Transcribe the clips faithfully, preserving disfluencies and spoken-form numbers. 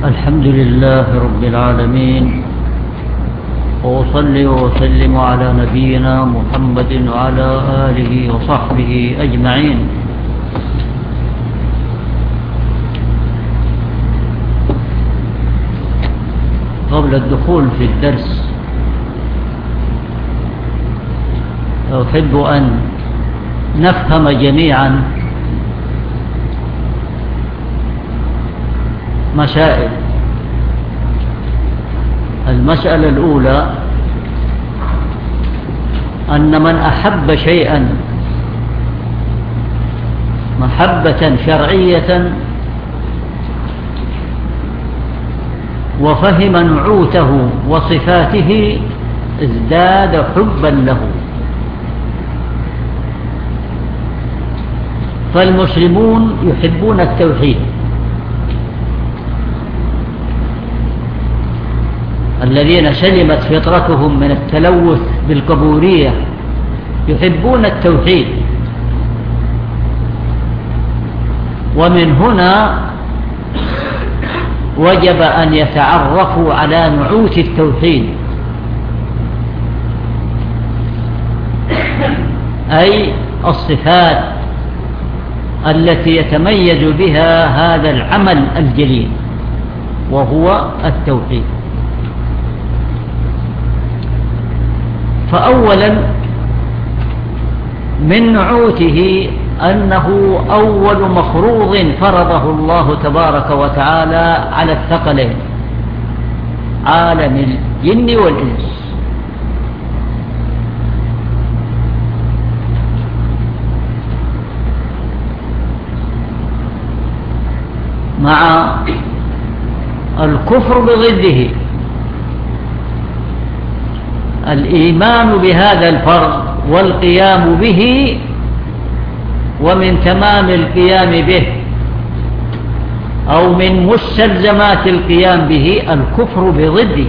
الحمد لله رب العالمين، وأصلي وأسلم على نبينا محمد وعلى آله وصحبه أجمعين. قبل الدخول في الدرس أحب أن نفهم جميعا مسائل. المسألة الأولى أن من أحب شيئا محبة شرعية وفهم نعوته وصفاته ازداد حبا له. فالمسلمون يحبون التوحيد، الذين سلمت فطرتهم من التلوث بالقبورية يحبون التوحيد، ومن هنا وجب أن يتعرفوا على نعوت التوحيد، أي الصفات التي يتميز بها هذا العمل الجليل وهو التوحيد. فأولا من نعوته أنه أول مفروض فرضه الله تبارك وتعالى على الثقلين، عالم الجن والإنس. مع الكفر بضده، الإيمان بهذا الفرض والقيام به، ومن تمام القيام به أو من مستلزمات القيام به الكفر بضده،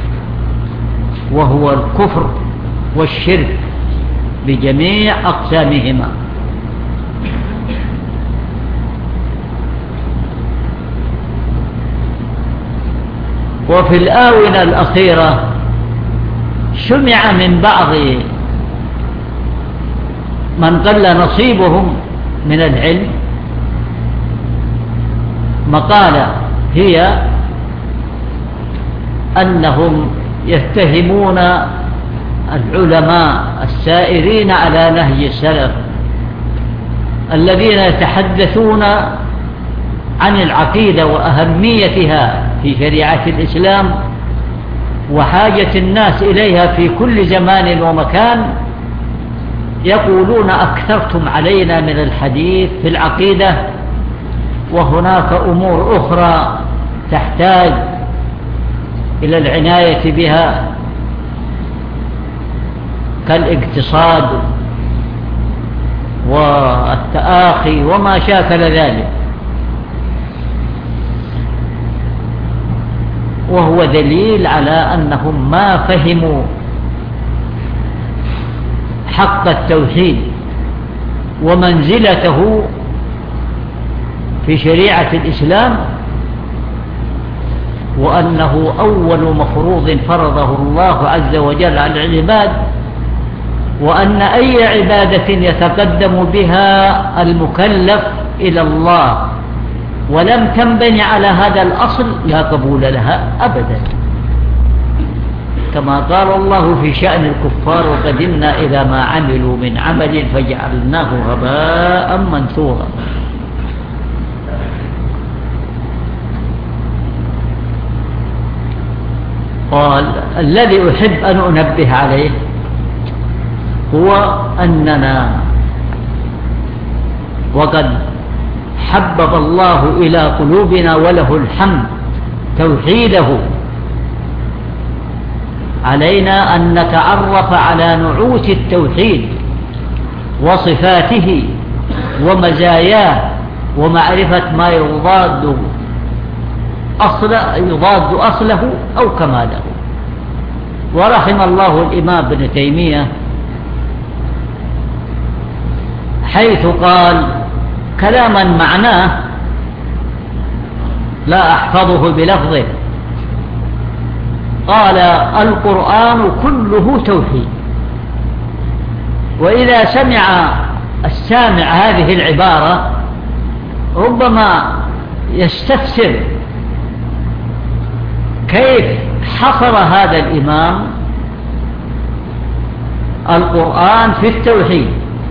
وهو الكفر والشرك بجميع أقسامهما. وفي الآونة الأخيرة سمع من بعض من قل نصيبهم من العلم مقالة هي أنهم يتهمون العلماء السائرين على نهج السلف الذين يتحدثون عن العقيدة وأهميتها في شريعة الإسلام وحاجة الناس إليها في كل زمان ومكان، يقولون أكثرتم علينا من الحديث في العقيدة، وهناك أمور أخرى تحتاج إلى العناية بها كالاقتصاد والتآخي وما شاكل ذلك. وهو دليل على أنهم ما فهموا حق التوحيد ومنزلته في شريعة الإسلام، وأنه أول مفروض فرضه الله عز وجل على العباد، وأن أي عبادة يتقدم بها المكلف إلى الله ولم تنبني على هذا الأصل لا قبول لها أبدا، كما قال الله في شأن الكفار: وقدمنا إلى ما عملوا من عمل فجعلناه هباء منثورا. قال: الذي أحب أن أنبه عليه هو أننا وقد حبب الله إلى قلوبنا وله الحمد توحيده، علينا أن نتعرف على نعوت التوحيد وصفاته ومزاياه ومعرفة ما يضاد أصل يضاد أصله أو كماله. ورحم الله الإمام ابن تيمية حيث قال كلاما معناه لا أحفظه بلفظه. قال القرآن كله توحيد. وإذا سمع السامع هذه العبارة ربما يستفسر كيف حصر هذا الإمام القرآن في التوحيد،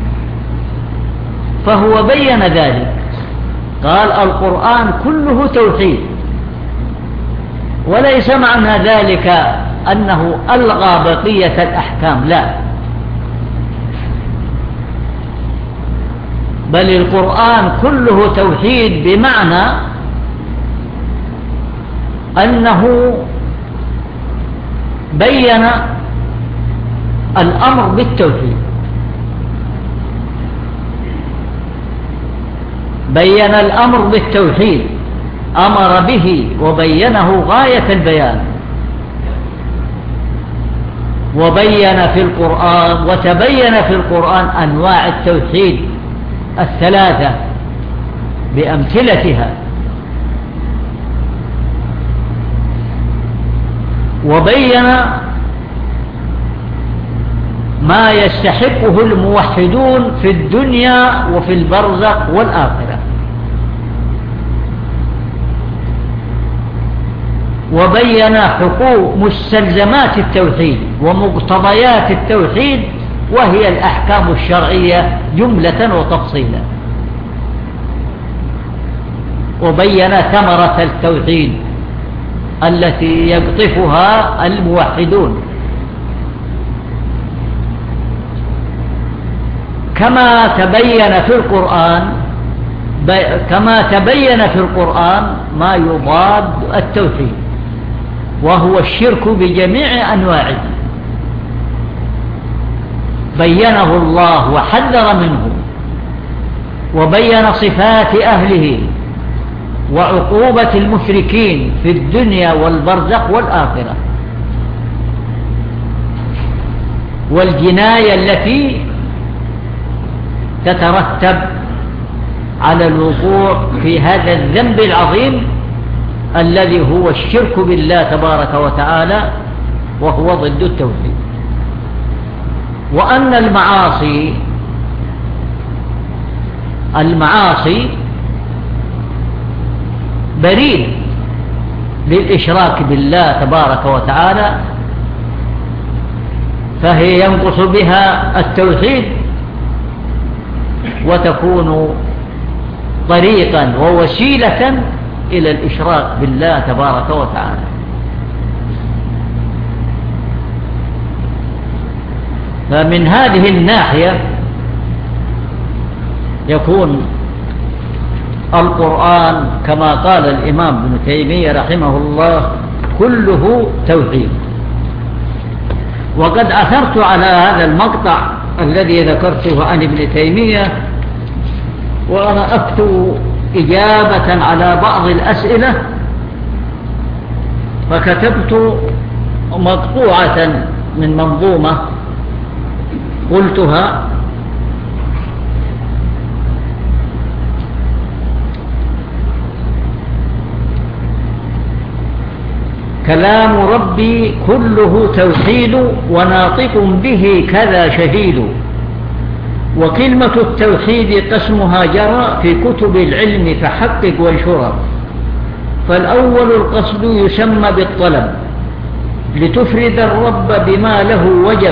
فهو بين ذلك، قال القرآن كله توحيد، وليس معنى ذلك أنه ألغى بقية الأحكام، لا، بل القرآن كله توحيد بمعنى أنه بين الأمر بالتوحيد، بين الأمر بالتوحيد، أمر به وبينه غاية البيان، وبين في القرآن وتبين في القرآن أنواع التوحيد الثلاثة بأمثلتها، وبين ما يستحقه الموحدون في الدنيا وفي البرزخ والآخرة، وبين حقوق مستلزمات التوحيد ومقتضيات التوحيد، وهي الأحكام الشرعية جملة وتفصيلا، وبين ثمرة التوحيد التي يقطفها الموحدون، كما تبين في القرآن كما تبين في القرآن ما يضاد التوحيد، وهو الشرك بجميع أنواعه، بينه الله وحذر منه، وبين صفات أهله وعقوبة المشركين في الدنيا والبرزخ والآخرة، والجناية التي تترتب على الوقوع في هذا الذنب العظيم الذي هو الشرك بالله تبارك وتعالى، وهو ضد التوحيد. وأن المعاصي المعاصي بريد للإشراك بالله تبارك وتعالى، فهي ينقص بها التوحيد وتكون طريقا ووسيلة إلى الإشراك بالله تبارك وتعالى. فمن هذه الناحية يكون القرآن كما قال الإمام ابن تيمية رحمه الله كله توحيد. وقد أثرت على هذا المقطع الذي ذكرته عن ابن تيمية، وأنا أكتب إجابة على بعض الأسئلة، فكتبت مقطوعة من منظومة قلتها: كلام ربي كله توحيد، وناطق به كذا شهيد، وكلمة التوحيد قسمها جرى في كتب العلم فحقق وانشرا. فالأول القصد يسمى بالطلب لتفرد الرب بما له وجب،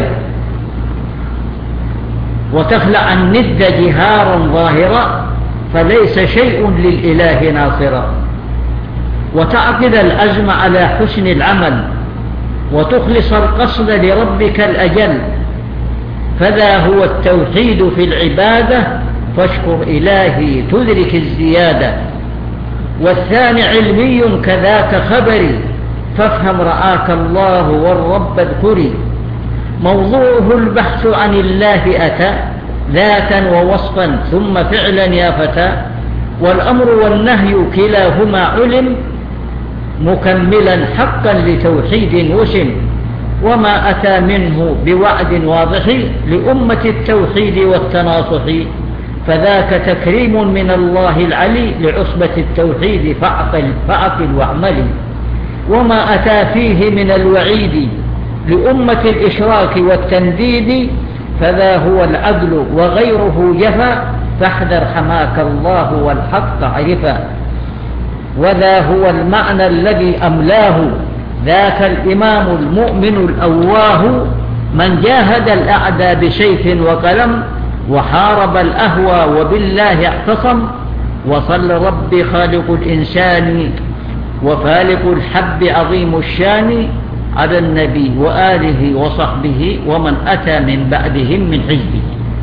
وتخلع الند جهارا ظاهرا، فليس شيء للإله ناصرا، وتعقد العزم على حسن العمل، وتخلص القصد لربك الأجل، فذا هو التوحيد في العبادة، فاشكر إلهي تدرك الزيادة. والثاني علمي كذاك خبري، فافهم رعاك الله والرب اذكري، موضوعه البحث عن الله أتى، ذاتا ووصفا ثم فعلا يا فتى، والأمر والنهي كلاهما علم، مكملا حقا لتوحيد وسم، وما أتى منه بوعد واضح لأمة التوحيد والتناصح، فذاك تكريم من الله العلي لعصبة التوحيد فاعقل فاعقل واعمل. وما أتى فيه من الوعيد لأمة الإشراك والتنديد فذا هو العدل وغيره جفا فاحذر حماك الله والحق عرفا. وذا هو المعنى الذي أملاه ذاك الإمام المؤمن الأواه من جاهد الأعداء بسيف وقلم وحارب الأهوى وبالله اعتصم. وصل ربي خالق الإنسان وفالق الحب عظيم الشان على النبي وآله وصحبه ومن أتى من بعدهم من حزبه.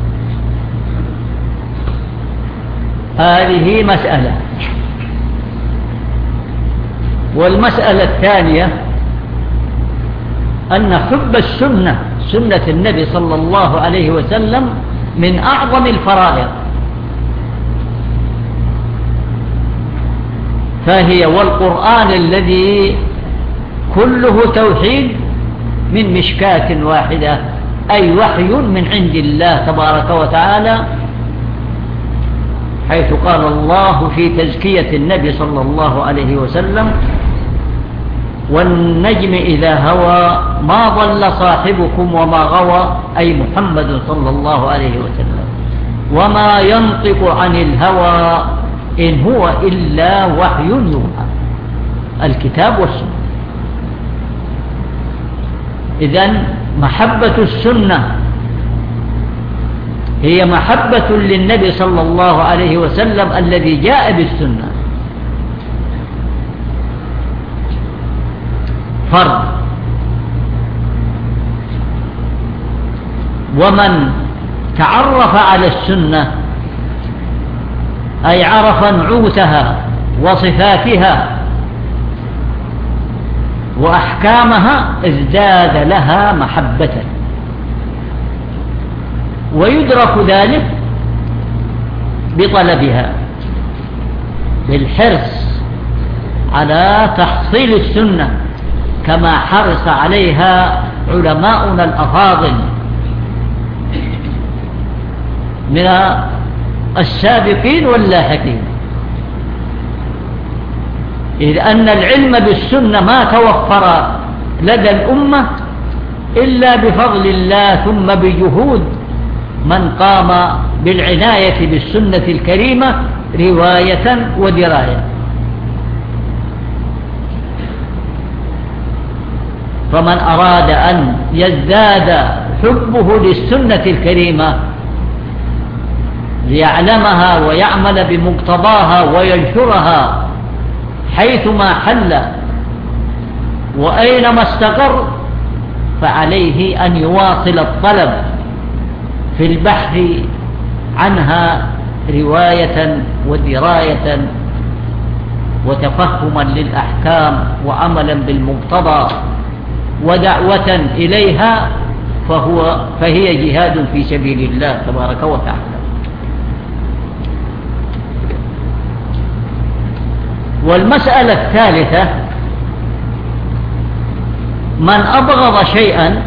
هذه مسألة. والمسألة الثانية أن حب السنة سنة النبي صلى الله عليه وسلم من أعظم الفرائض، فهي والقرآن الذي كله توحيد من مشكاة واحدة أي وحي من عند الله تبارك وتعالى، حيث قال الله في تزكية النبي صلى الله عليه وسلم والنجم إذا هوى ما ضل صاحبكم وما غوى أي محمد صلى الله عليه وسلم وما ينطق عن الهوى إن هو إلا وحي يوحى. الكتاب والسنة. إذن محبة السنة هي محبة للنبي صلى الله عليه وسلم الذي جاء بالسنة فرض. ومن تعرف على السنة أي عرف نعوتها وصفاتها وأحكامها ازداد لها محبة. ويدرك ذلك بطلبها بالحرص على تحصيل السنة كما حرص عليها علماؤنا الأفاضل من السابقين واللاحقين، إذ أن العلم بالسنة ما توفر لدى الأمة إلا بفضل الله ثم بجهود من قام بالعناية بالسنة الكريمة رواية ودراية. فمن أراد أن يزداد حبه للسنة الكريمة ليعلمها ويعمل بمقتضاها وينشرها حيثما حل وأينما استقر فعليه أن يواصل الطلب في البحث عنها رواية ودراية وتفهما للأحكام وعملا بالمقتضى ودعوة إليها، فهو فهي جهاد في سبيل الله تبارك وتعالى. والمسألة الثالثة من أبغض شيئا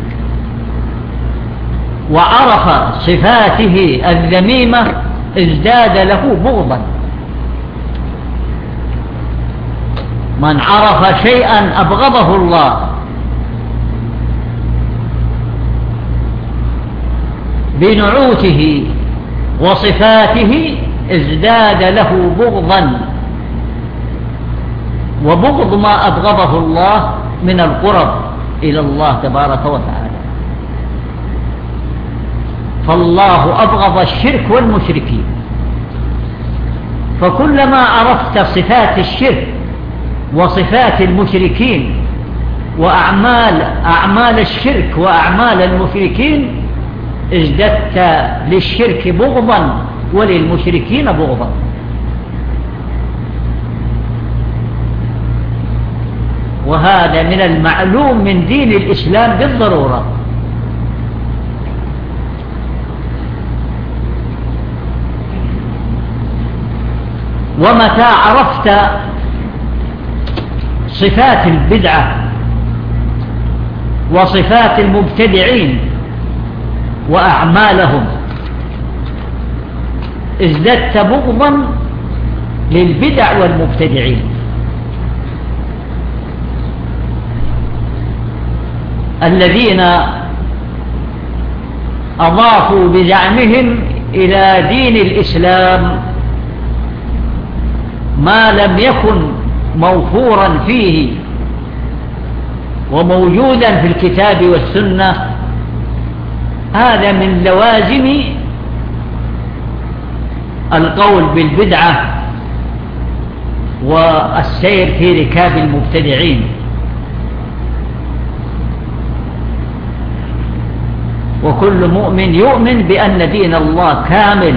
وعرف صفاته الذميمة ازداد له بغضا. من عرف شيئا أبغضه الله بنعوته وصفاته ازداد له بغضا. وبغض ما أبغضه الله من القرب إلى الله تبارك وتعالى. فالله أبغض الشرك والمشركين، فكلما عرفت صفات الشرك وصفات المشركين وأعمال أعمال الشرك وأعمال المشركين ازددت للشرك بغضا وللمشركين بغضا. وهذا من المعلوم من دين الإسلام بالضرورة. ومتى عرفت صفات البدعة وصفات المبتدعين وأعمالهم ازددت بغضا للبدع والمبتدعين الذين أضافوا بزعمهم إلى دين الإسلام ما لم يكن موفورا فيه وموجودا في الكتاب والسنة. هذا من لوازم القول بالبدعة والسير في ركاب المبتدعين. وكل مؤمن يؤمن بأن دين الله كامل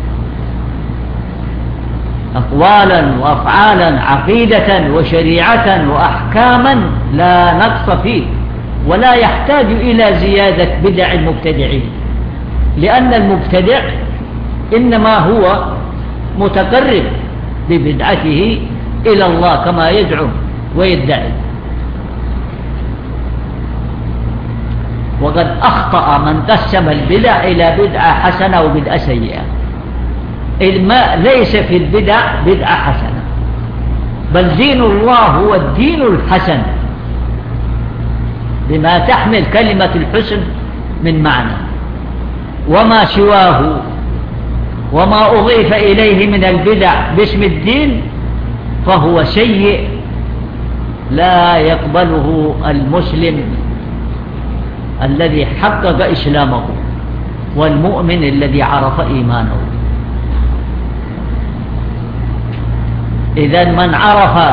أقوالا وأفعالا، عقيدة وشريعة وأحكاما، لا نقص فيه، ولا يحتاج إلى زيادة بدع المبتدعين، لأن المبتدع إنما هو متقرب ببدعته إلى الله كما يدعو ويدعي. وقد أخطأ من قسم البدع إلى بدعة حسنة وبدعة سيئة. ما ليس في البدع بدعة حسنة، بل دين الله هو الدين الحسن بما تحمل كلمة الحسن من معنى، وما سواه وما أضيف إليه من البدع باسم الدين فهو سيء لا يقبله المسلم الذي حقق إسلامه والمؤمن الذي عرف إيمانه. إذن من عرف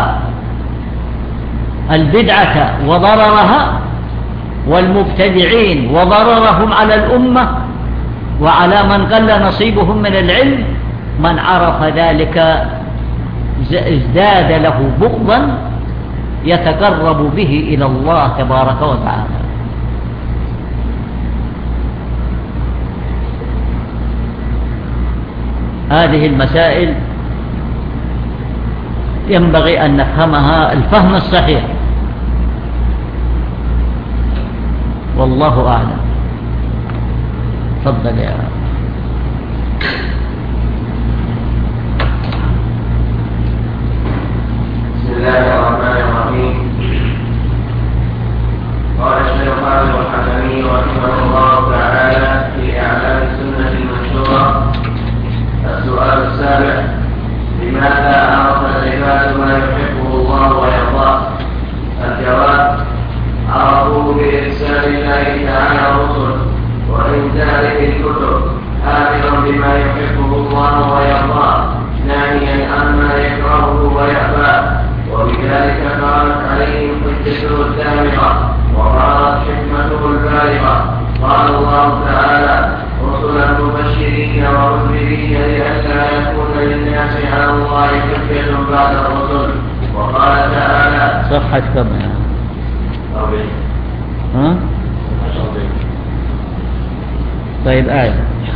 البدعة وضررها والمبتدعين وضررهم على الأمة وعلى من قل نصيبهم من العلم، من عرف ذلك ازداد له بغضا يتقرب به إلى الله تبارك وتعالى. هذه المسائل ينبغي أن نفهمها الفهم الصحيح، والله أعلم. تفضل يا بسم الله الرحمن الرحيم. قال الشيخ خالد الحسني رحمه الله تعالى في أعلام السنة المنشورة: السؤال السابع: لماذا عرف العباد ما يحبه الله ويرضاه؟ الجواب: عرفوه بإرسال الله تعالى الرسل وإنزاله الكتب آمرا بما يحبه الله ويرضاه، ناهيا عما يكرهه ويأباه، وبذلك قامت عليهم حجته الدامغة وظهرت حكمته البالغة. قال الله تعالى: رسلا مبشرين ومنذرين لئلا يكون للناس على الله حجة بعد الرسل. وقال تعالى: صفحة كم يعني؟ أربعين. ها؟ طيب آية.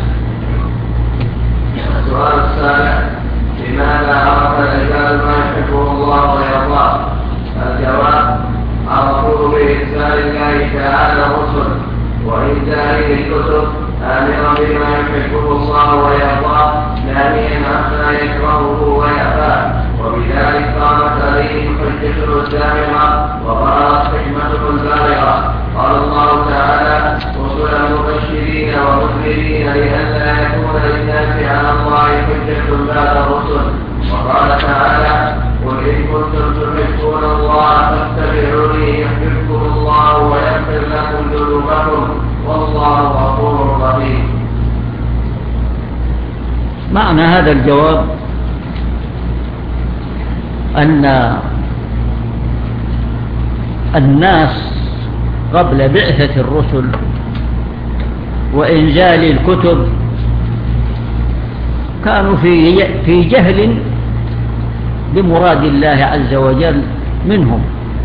السؤال السابع: لماذا عرف العباد ما يحبه الله ويرضاه؟ الجواب: عرفوه بإرسال الله تعالى الرسل وإنزاله الكتب آمرا بما يحبه الله ويرضاه، ناهيا عما يكرهه ويأباه، وبذلك قامت عليهم حجته الدامغة وظهرت حكمته البالغة. قال الله تعالى: رسلا مبشرين ومنذرين لئلا يكون للناس على الله حجة بعد الرسل. وقال تعالى: قل إن كنتم تحبون الله فاتبعوني يحببكم الله ويغفر لكم ذنوبكم والله غفور رحيم. معنى هذا الجواب أن الناس قبل بعثة الرسل وإنزال الكتب كانوا في في جهل بمراد الله عز وجل منهم،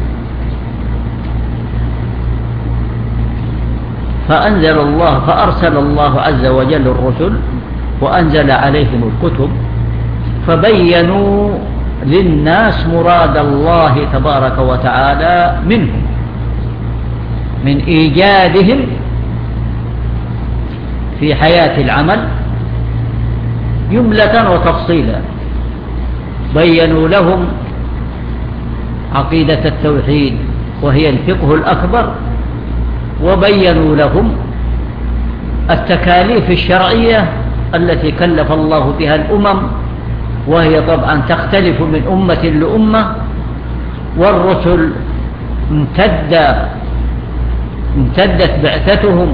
فأنزل الله فأرسل الله عز وجل الرسل وأنزل عليهم الكتب فبينوا للناس مراد الله تبارك وتعالى منهم من إيجادهم في حياة العمل جملة وتفصيلا. بيّنوا لهم عقيدة التوحيد وهي الفقه الأكبر، وبيّنوا لهم التكاليف الشرعية التي كلف الله بها الأمم، وهي طبعا تختلف من أمة لأمة. والرسل امتد امتدت بعثتهم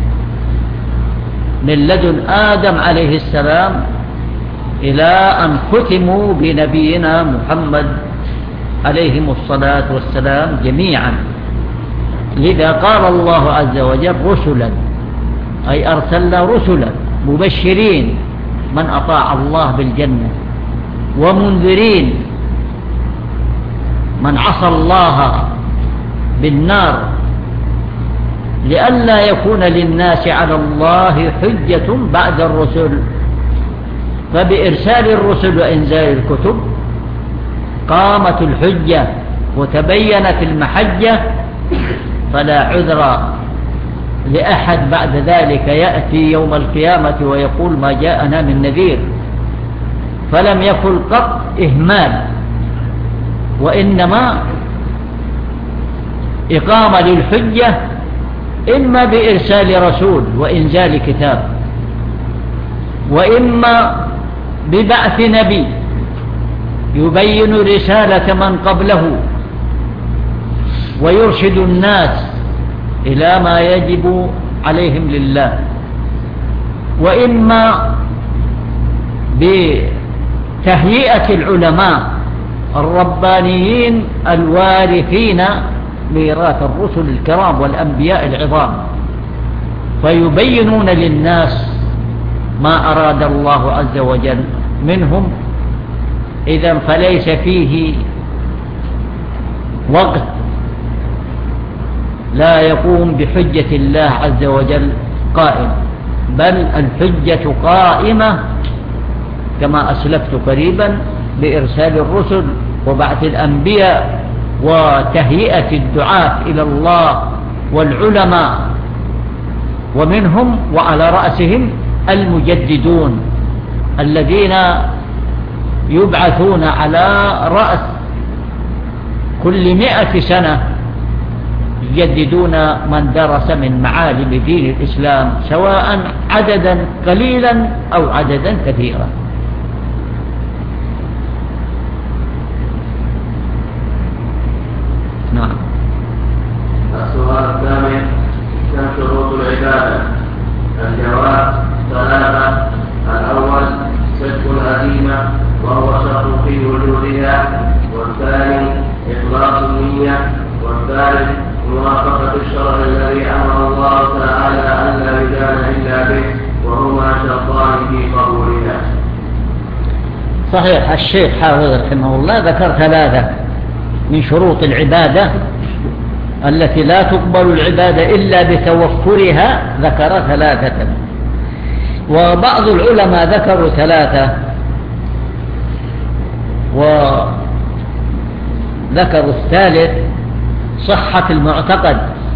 من لدن آدم عليه السلام إلى أن ختموا بنبينا محمد عليهم الصلاة والسلام جميعا. لذا قال الله عز وجل رسلا، أي أرسلنا رسلا مبشرين من أطاع الله بالجنة، ومنذرين من عصى الله بالنار، لئلا يكون للناس على الله حجة بعد الرسل. فبإرسال الرسل وإنزال الكتب قامت الحجة وتبينت المحجة، فلا عذر لأحد بعد ذلك يأتي يوم القيامة ويقول ما جاءنا من نذير. فلم يكن قط إهمال، وإنما إقامة للحجة إما بإرسال رسول وإنزال كتاب، وإما ببعث نبي يبين رسالة من قبله ويرشد الناس إلى ما يجب عليهم لله، وإما بتهيئة العلماء الربانيين الوارثين ميراث الرسل الكرام والأنبياء العظام، فيبينون للناس ما أراد الله عز وجل منهم. إذن فليس فيه وقت لا يقوم بحجة الله عز وجل قائم، بل الحجة قائمة كما أسلفت قريبا بإرسال الرسل وبعث الأنبياء وتهيئة الدعاة إلى الله والعلماء، ومنهم وعلى رأسهم المجددون الذين يبعثون على رأس كل مئة سنة، يجددون من درس من معالم دين الإسلام، سواء عددا قليلا أو عددا كثيرا. نعم. السؤال الثامن: كم شروط العبادة؟ الجواب ثلاثة. الأول صدق العزيمة وهو شرط في وجودها، والثاني إخلاص النية، والثالث موافقة الشرع الذي أمر الله تعالى أن لا يدان إلا به، وهما شرطان في قبولها. صحيح. الشيخ حافظ رحمه الله ذكر ثلاثة من شروط العبادة التي لا تقبل العبادة إلا بتوفرها، ذكر ثلاثة، وبعض العلماء ذكروا ثلاثة وذكروا الثالث صحة المعتقد،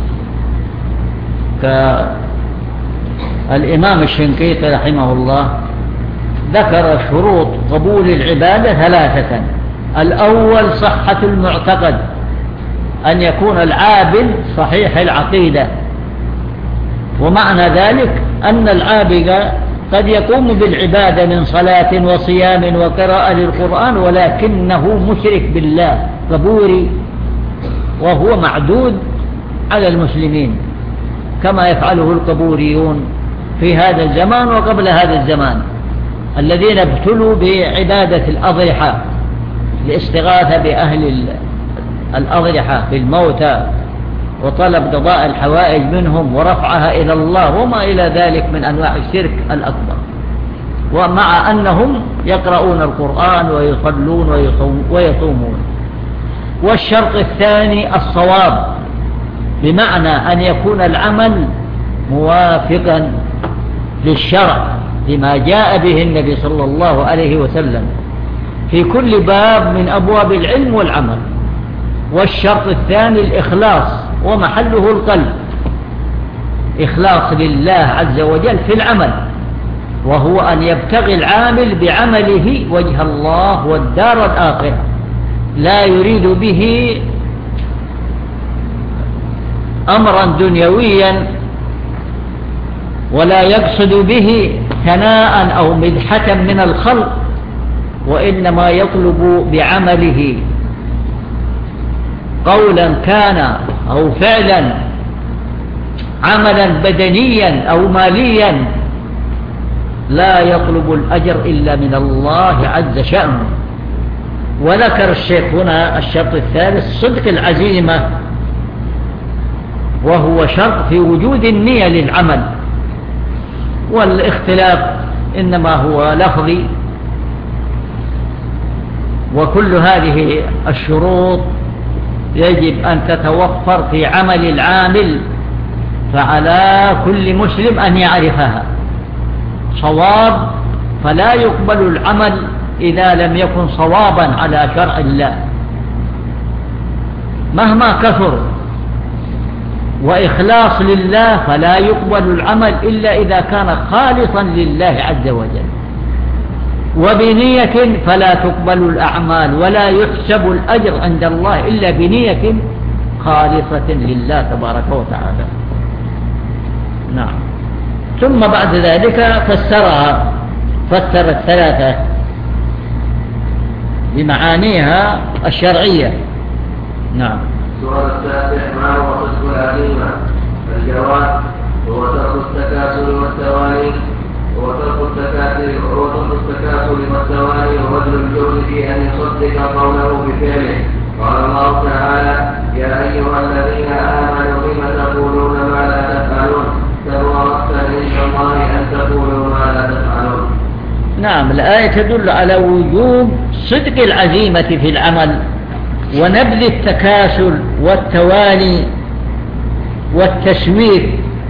كالإمام الشنقيطي رحمه الله ذكر شروط قبول العبادة ثلاثة. الأول صحة المعتقد، أن يكون العابد صحيح العقيدة، ومعنى ذلك أن العابد قد يقوم بالعبادة من صلاة وصيام وقراءة للقرآن، ولكنه مشرك بالله قبوري، وهو معدود على المسلمين كما يفعله القبوريون في هذا الزمان وقبل هذا الزمان، الذين ابتلوا بعبادة الأضرحة لاستغاثة بأهل الأضرحة بالموتى وطلب قضاء الحوائج منهم ورفعها إلى الله وما إلى ذلك من أنواع الشرك الأكبر، ومع أنهم يقرؤون القرآن ويصلون ويصومون. والشرط الثاني الصواب، بمعنى أن يكون العمل موافقا للشرع لما جاء به النبي صلى الله عليه وسلم في كل باب من أبواب العلم والعمل. والشرط الثاني الإخلاص، ومحله القلب، إخلاص لله عز وجل في العمل، وهو أن يبتغي العامل بعمله وجه الله والدار الآخرة، لا يريد به أمرا دنيويا ولا يقصد به ثناء أو مدحة من الخلق، وإنما يطلب بعمله قولا كان أو فعلا، عملا بدنيا أو ماليا، لا يطلب الأجر إلا من الله عز شأنه. وذكر الشيخ هنا الشرط الثالث صدق العزيمة، وهو شرط في وجود النية للعمل، والاختلاف إنما هو لفظي، وكل هذه الشروط يجب أن تتوفر في عمل العامل، فعلى كل مسلم أن يعرفها صواب، فلا يقبل العمل إذا لم يكن صوابا على شرع الله مهما كثر، وإخلاص لله، فلا يقبل العمل إلا إذا كان خالصا لله عز وجل، وبنية فلا تقبل الأعمال ولا يحسب الأجر عند الله إلا بنية خالصة لله تبارك وتعالى. نعم. ثم بعد ذلك فسرها، فسر الثلاثة بمعانيها الشرعية. نعم. السؤال التاسع: ما هو صدق العزيمة؟ الجواب: هو ترك التكاسل والتواني، هو ترك التكاسل هو ترك التكاسل والتواني ورجل الجهد في أن يصدق قوله بفعله. قال الله تعالى: يا أيها الذين آمنوا لم تقولون ما لا تفعلون، كبر مقتا عند الله أن تقولوا ما لا تفعلون. نعم. الآية تدل على وجوب صدق العزيمة في العمل، ونبذ التكاسل والتواني والتسويف،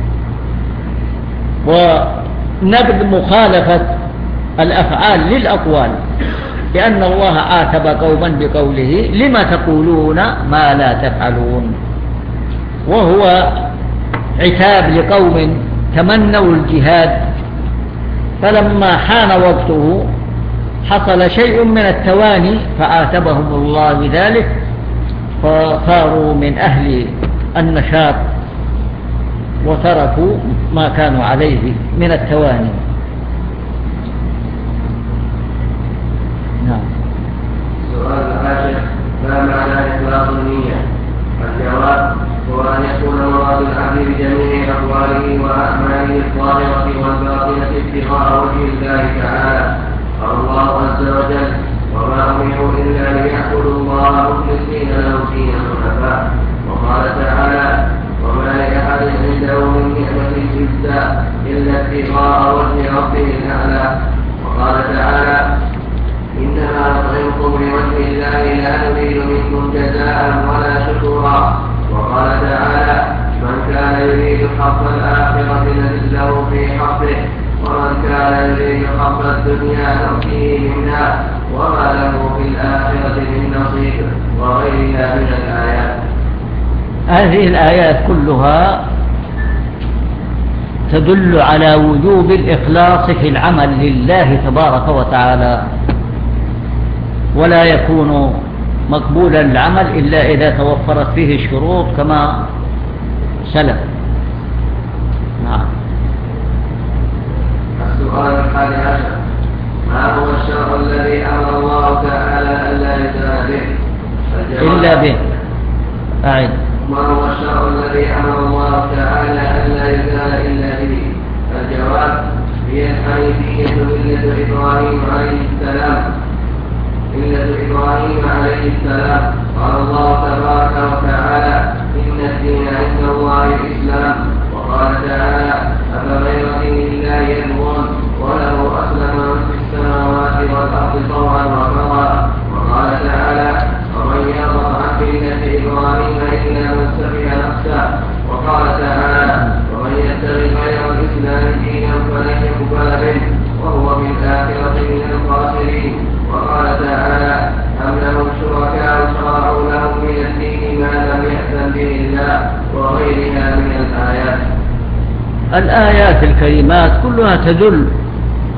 ونبذ مخالفة الأفعال للأقوال، لأن الله عاتب قوما بقوله: لما تقولون ما لا تفعلون، وهو عتاب لقوم تمنوا الجهاد، فلما حان وقته حصل شيء من التواني فعاتبهم الله بذلك، فصاروا من أهل النشاط وتركوا ما كانوا عليه من التواني. نعم. السؤال العاشر: ما معنى إخلاص النية؟ الجواب: هو أن يكون مراد العبد بجميع أقواله وأعماله الظاهرة والباطنة ابتغاء وجه الله تعالى. قال الله عز وجل: وما أمروا إلا ليعبدوا الله مخلصين له الدين حنفاء. وقال تعالى: وما لأحد عنده من نعمة تجزى إلا ابتغاء وجه ربه الأعلى. وقال تعالى: إنما نطعمكم لوجه الله لا نريد منكم جزاء ولا شكورا. وقال تعالى: من كان يريد حظ الآخرة نزد له في حظه، ومن كان يريد حظ الدنيا نؤتيه منها وما له في الآخرة من نصيب، وغيرها من الآيات. هذه الآيات كلها تدل على وجوب الإخلاص في العمل لله تبارك وتعالى، ولا يكون مقبولا العمل إلا إذا توفرت فيه الشروط كما سلف. نعم. السؤال الحادي عشر: ما هو الشرع الذي أمر الله تعالى ألا يزال به؟ إلا به. أعد. ما هو الشرع الذي أمر الله تعالى ألا يزال إلا به؟ الجواب: هي الحنيفية ملة إبراهيم عليه السلام، ملة إبراهيم عليه السلام. قال الله تبارك وتعالى: إن الدين عند الله الإسلام. وقال تعالى: أفغير دين الله يبغون وله أسلم من في السماوات والأرض طوعا وكرها. وقال تعالى: ومن يرغب عن ملة إبراهيم إلا من سفه نفسه. وقال تعالى: ومن يتبع غير الإسلام دينا فلن يقبل منه وهو في الآخرة من الخاسرين. وقال تعالى: أم لهم شركاء شرعوا لهم من الدين ما لم يأذن به الله، وغيرها من الآيات. الآيات الكريمات كلها تدل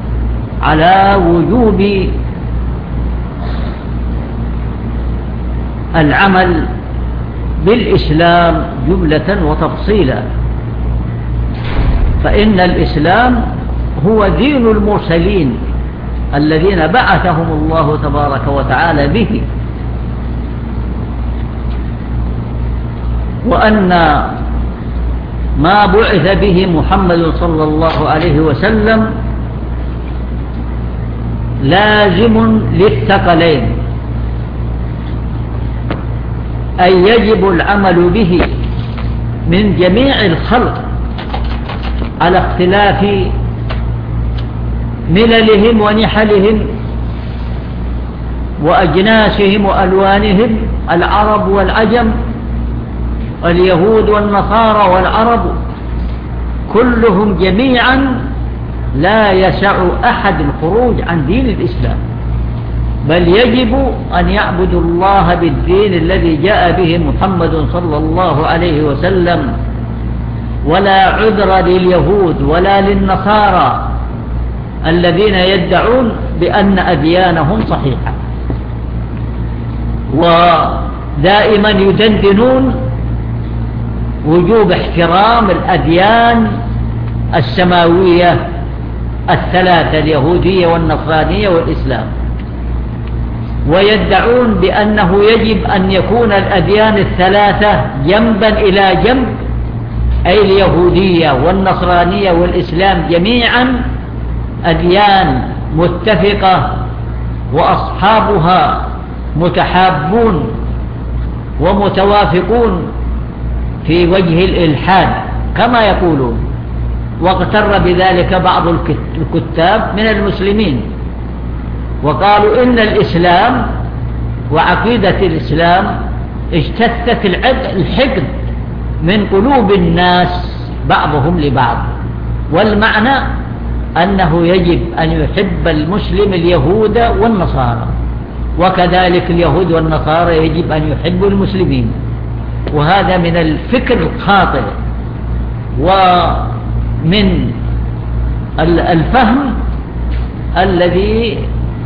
على وجوب العمل بالإسلام جملة وتفصيلا، فإن الإسلام هو دين المرسلين الذين بعثهم الله تبارك وتعالى به، وأن ما بعث به محمد صلى الله عليه وسلم لازم للثقلين، أي يجب العمل به من جميع الخلق على اختلاف مللهم ونحلهم وأجناسهم وألوانهم، العرب والعجم، اليهود والنصارى والعرب، كلهم جميعا لا يسع أحد الخروج عن دين الإسلام، بل يجب أن يعبدوا الله بالدين الذي جاء به محمد صلى الله عليه وسلم، ولا عذر لليهود ولا للنصارى الذين يدعون بأن أديانهم صحيحة، ودائما يدندنون وجوب احترام الأديان السماوية الثلاثة، اليهودية والنصرانية والإسلام، ويدعون بأنه يجب أن يكون الأديان الثلاثة جنبا إلى جنب، أي اليهودية والنصرانية والإسلام جميعا أديان متفقة وأصحابها متحابون ومتوافقون في وجه الإلحاد كما يقولون. واغتر بذلك بعض الكتاب من المسلمين وقالوا إن الإسلام وعقيدة الإسلام اجتثت الحقد من قلوب الناس بعضهم لبعض، والمعنى أنه يجب أن يحب المسلم اليهود والنصارى، وكذلك اليهود والنصارى يجب أن يحبوا المسلمين، وهذا من الفكر الخاطئ ومن الفهم الذي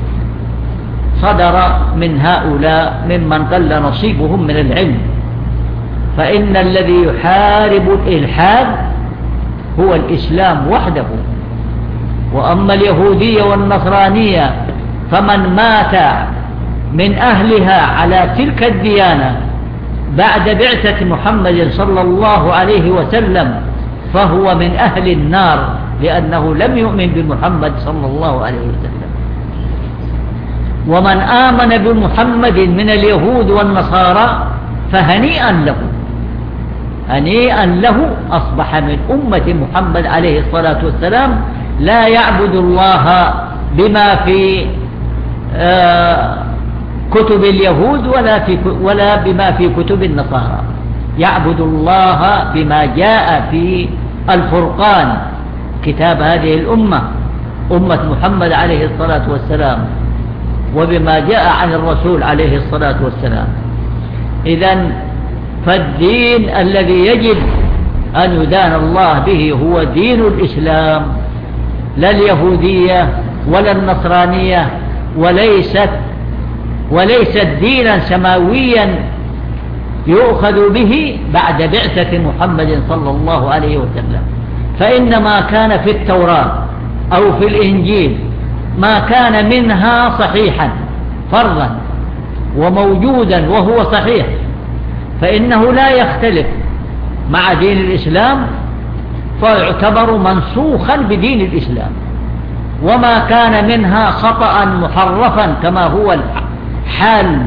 صدر من هؤلاء ممن قل نصيبهم من العلم. فإن الذي يحارب الإلحاد هو الإسلام وحده، وأما اليهودية والنصرانية فمن مات من أهلها على تلك الديانة بعد بعثة محمد صلى الله عليه وسلم فهو من أهل النار، لأنه لم يؤمن بمحمد صلى الله عليه وسلم. ومن آمن بمحمد من اليهود والنصارى فهنيئا له، هنيئا له، أصبح من أمة محمد عليه الصلاة والسلام، لا يعبد الله بما في آه كتب اليهود ولا, في ولا بما في كتب النصارى، يعبد الله بما جاء في الفرقان كتاب هذه الأمة أمة محمد عليه الصلاة والسلام، وبما جاء عن الرسول عليه الصلاة والسلام. إذن فالدين الذي يجب أن يدان الله به هو دين الإسلام، لا اليهودية ولا النصرانية، وليست وليست دينا سماويا يؤخذ به بعد بعثة محمد صلى الله عليه وسلم. فإنما كان في التوراة أو في الإنجيل ما كان منها صحيحا فرضا وموجودا وهو صحيح، فإنه لا يختلف مع دين الإسلام، فيعتبر منسوخا بدين الإسلام. وما كان منها خطأ محرفا كما هو حال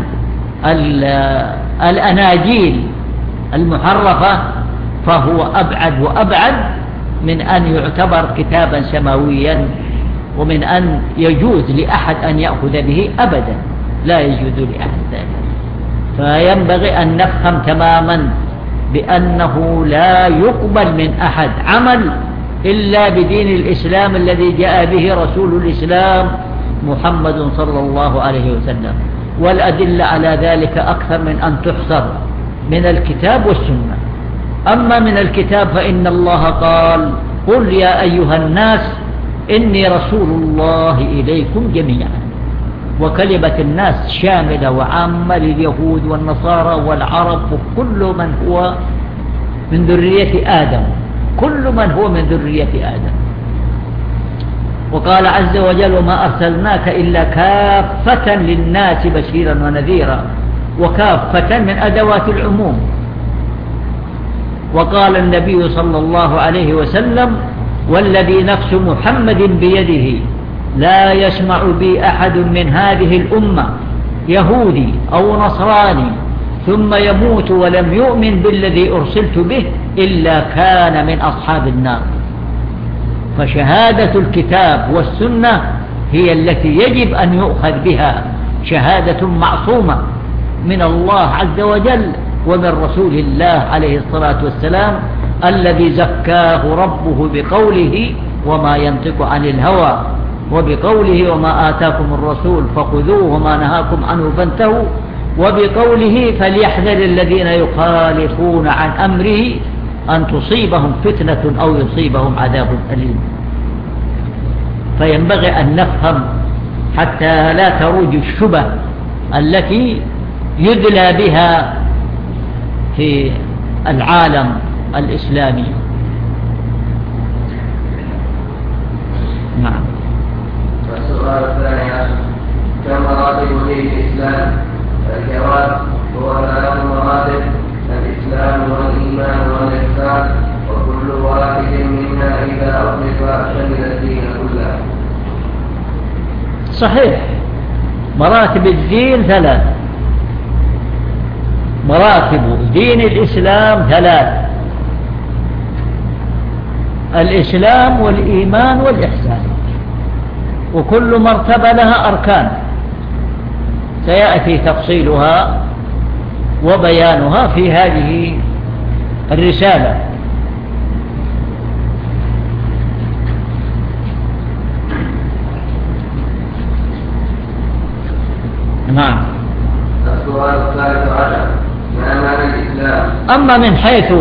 الأناجيل المحرفة فهو أبعد وأبعد من أن يعتبر كتابا سماويا، ومن أن يجوز لأحد أن يأخذ به أبدا، لا يجوز لأحد ذلك. فينبغي أن نفهم تماما بأنه لا يقبل من أحد عمل إلا بدين الإسلام الذي جاء به رسول الإسلام محمد صلى الله عليه وسلم. والأدلة على ذلك أكثر من أن تحصر من الكتاب والسنة. أما من الكتاب فإن الله قال: قل يا أيها الناس إني رسول الله إليكم جميعا. وكلمة الناس شاملة وعامة لليهود والنصارى والعرب وكل من هو من ذرية آدم، كل من هو من ذرية آدم. وقال عز وجل: وما أرسلناك إلا كافة للناس بشيرا ونذيرا، وكافة من أدوات العموم. وقال النبي صلى الله عليه وسلم: والذي نفس محمد بيده لا يسمع بي أحد من هذه الأمة يهودي أو نصراني ثم يموت ولم يؤمن بالذي أرسلت به إلا كان من أصحاب النار. فشهادة الكتاب والسنة هي التي يجب أن يؤخذ بها، شهادة معصومة من الله عز وجل ومن رسول الله عليه الصلاة والسلام الذي زكاه ربه بقوله: وما ينطق عن الهوى، وبقوله: وما آتاكم الرسول فخذوه وما نهاكم عنه فانتهوا، وبقوله: فليحذر الذين يخالفون عن أمره أن تصيبهم فتنة أو يصيبهم عذاب أليم. فينبغي أن نفهم حتى لا تروج الشبه التي يدلى بها في العالم الإسلامي. نعم. السؤال الثاني عشر: كم مراتب دين الإسلام؟ الجواب: هو ثلاث مراتب: الإسلام والإيمان والإحسان، وكل واحد منا إذا أطلق شمل الدين كله. صحيح، مراتب الدين ثلاث. مراتب دين الإسلام ثلاث: الإسلام والإيمان والإحسان، وكل مرتبة لها أركان سيأتي تفصيلها وبيانها في هذه الرسالة. نعم. السؤال الثالث عشر: ما معنى الإسلام؟ أما من حيث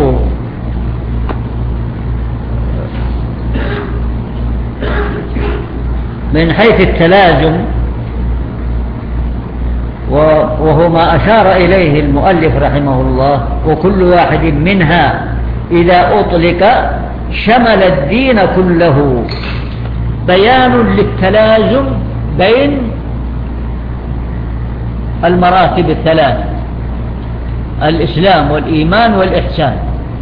من حيث التلازم، وهو ما أشار إليه المؤلف رحمه الله، وكل واحد منها إذا أطلق شمل الدين كله، بيان للتلازم بين المراتب الثلاث: الإسلام والإيمان والإحسان.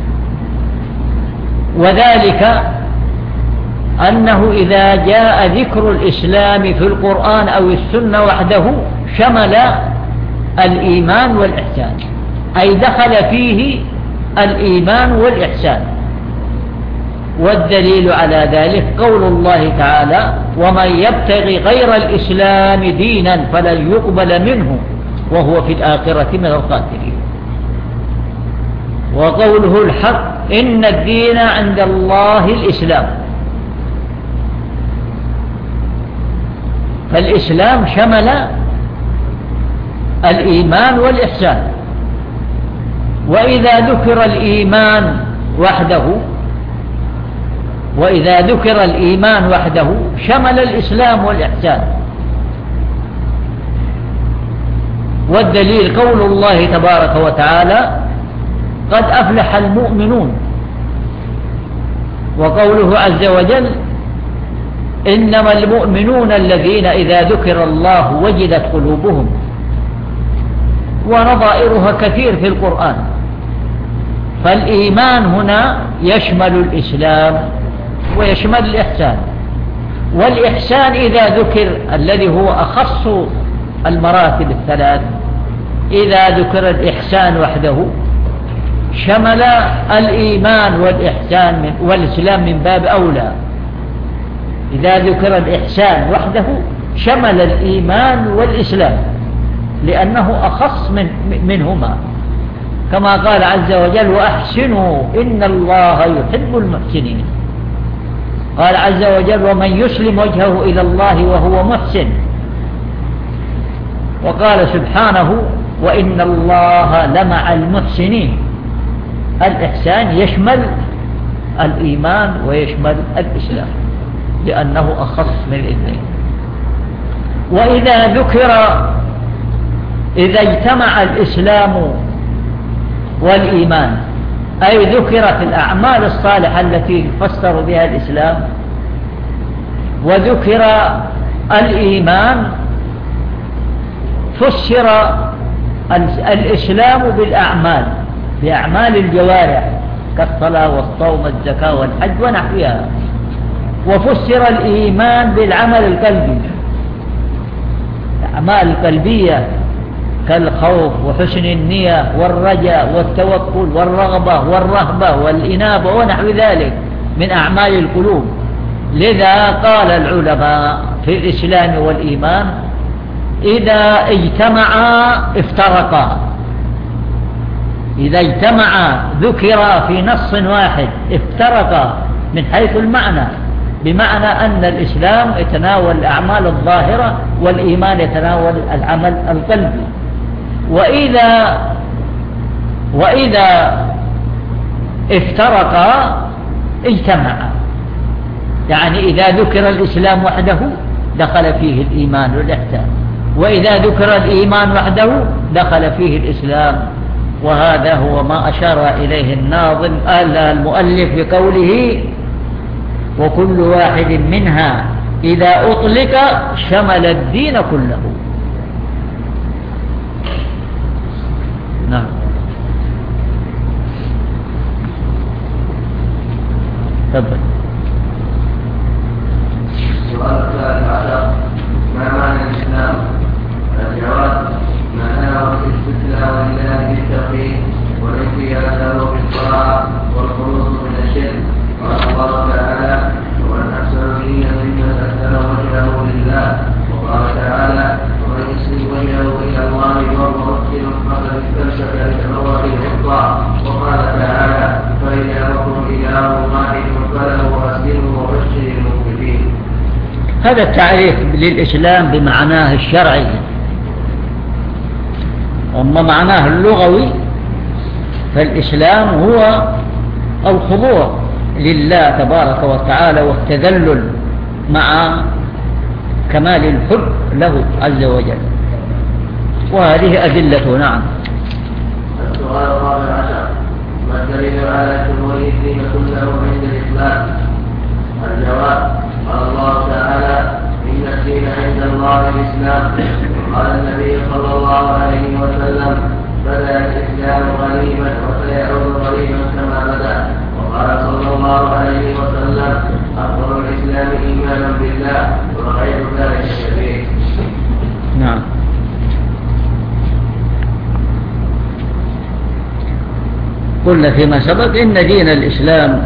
وذلك أنه إذا جاء ذكر الإسلام في القرآن أو السنة وحده شمل الإيمان والإحسان، أي دخل فيه الإيمان والإحسان. والدليل على ذلك قول الله تعالى: ومن يبتغي غير الإسلام دينا فلن يقبل منه وهو في الآخرة من الخاسرين. وقوله الحق: إن الدين عند الله الإسلام. فالإسلام شمل الإيمان والإحسان. وإذا ذكر الإيمان وحده وإذا ذكر الإيمان وحده شمل الإسلام والإحسان. والدليل قول الله تبارك وتعالى: قد أفلح المؤمنون. وقوله عز وجل: إنما المؤمنون الذين إذا ذكر الله وجدت قلوبهم. ونظائرها كثير في القرآن. فالإيمان هنا يشمل الإسلام ويشمل الإحسان. والإحسان إذا ذكر الذي هو أخص المراتب الثلاث، إذا ذكر الإحسان وحده شمل الإيمان والإحسان من والإسلام من باب أولى. إذا ذكر الإحسان وحده شمل الإيمان والإسلام لأنه أخص من منهما، كما قال عز وجل: وأحسنوا إن الله يحب المحسنين. قال عز وجل: ومن يسلم وجهه إلى الله وهو محسن. وقال سبحانه: وإن الله لمع المحسنين. الإحسان يشمل الإيمان ويشمل الإسلام. لأنه أخص من الاثنين. وإذا ذكر إذا اجتمع الإسلام والإيمان، أي ذكرت الأعمال الصالحة التي فسر بها الإسلام، وذكر الإيمان، فسر الإسلام بالأعمال، بأعمال الجوارح كالصلاة والصوم والزكاة والحج ونحوها، وفسر الإيمان بالعمل القلبي، الأعمال القلبية كالخوف وحسن النية والرجاء والتوكل والرغبة والرهبة والإنابة ونحو ذلك من أعمال القلوب. لذا قال العلماء في الإسلام والإيمان إذا اجتمعا افترقا، إذا اجتمعا ذكرا في نص واحد افترقا من حيث المعنى، بمعنى أن الإسلام يتناول الأعمال الظاهرة والإيمان يتناول العمل القلبي. وإذا وإذا افترقا اجتمعا، يعني إذا ذكر الإسلام وحده دخل فيه الإيمان والإحسان، وإذا ذكر الإيمان وحده دخل فيه الإسلام. وهذا هو ما أشار إليه الناظم المؤلف بقوله وكل واحد منها إذا أطلق شمل الدين كله. نعم. تفضل. السؤال الثالث عشر: ما معنى الإسلام؟ الجواب: معناه الاستسلام لله بالتوحيد والانقياد له بالطاعة والخلوص من الشرك. قال الله تعالى: ومن أحسن دينا ممن أسلم وجهه لله. وقال تعالى: ومن يسلم وجهه إلى الله وهو محسن فقد استمسك بالعروة الوثقى. وقال تعالى: فإلهكم إله واحد فله أسلموا وبشر المؤمنين. هذا التعريف للإسلام بمعناه الشرعي، أما معناه اللغوي فالإسلام هو الخضوع لله تبارك وتعالى والتذلل مع كمال الحب له عز وجل، وهذه أدلته. نعم. السؤال الرابع عشر: ما الدليل على شمول الدين كله عند الإسلام؟ الجواب: قال الله تعالى: إن الدين عند الله الإسلام. قال النبي صلى الله عليه وسلم: بدأ الإسلام غريبا وسيعود غريبا كما بدأ. وقال صلى الله عليه وسلم: أفضل الإسلام إيمانا بالله وغير ذلك كبير. نعم. قلنا فيما سبق إن دين الإسلام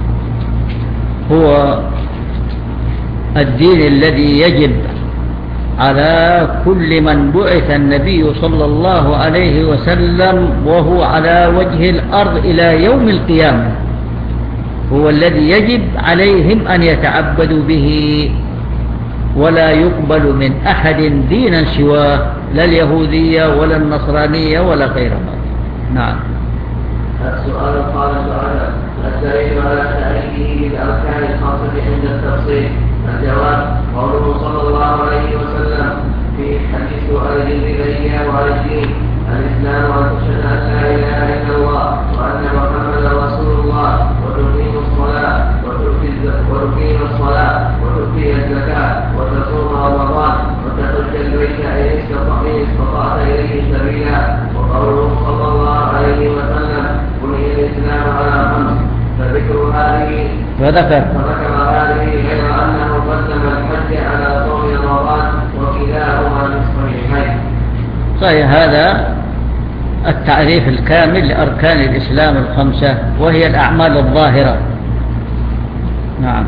هو الدين الذي يجب على كل من بعث النبي صلى الله عليه وسلم وهو على وجه الأرض إلى يوم القيامة، هو الذي يجب عليهم أن يتعبدوا به، ولا يقبل من أحد دينا سواه، لا اليهودية ولا النصرانية ولا غيرها. نعم. السؤال الخامس عشر: الدليل على تعريفه بالأركان الخمسة عند التفصيل. الجواب: قوله صلى الله عليه وسلم في حديث أهل البداية والدين: الإسلام أن تشهد أن لا إله إلا الله وأن محمدا رسول الله وتقيم الصلاة وتقيم الصلاة وتؤتي الزكاة وتصوم رمضان وتحج البيت إن استطعت إليه سبيلا. وقوله صلى الله عليه وسلم: بني الإسلام على خمس. فذكر هذه وذكر وذكر هذه غير أنه قدم الحج على صوم رمضان وكلاهما في الصحيحين. صحيح. هذا التعريف الكامل لأركان الإسلام الخمسة، وهي الأعمال الظاهرة. نعم.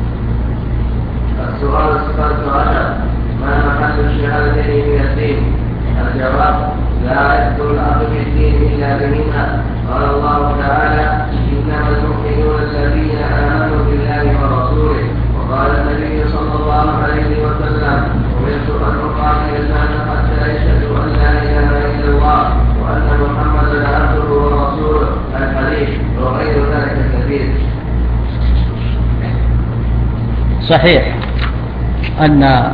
السؤال السادس عشر: ما محل الشهادتين من الدين؟ الجواب: لا يدخل العبد في الدين إلا بهما. قال الله تعالى: إنما المؤمنون الذين آمنوا بالله ورسوله. وقال النبي صلى الله عليه وسلم: أمرت أن أقاتل الناس حتى يشهدوا أن لا إله إلا الله وأن محمدا عبده ورسوله. الحديث وغير ذلك كثير. صحيح أن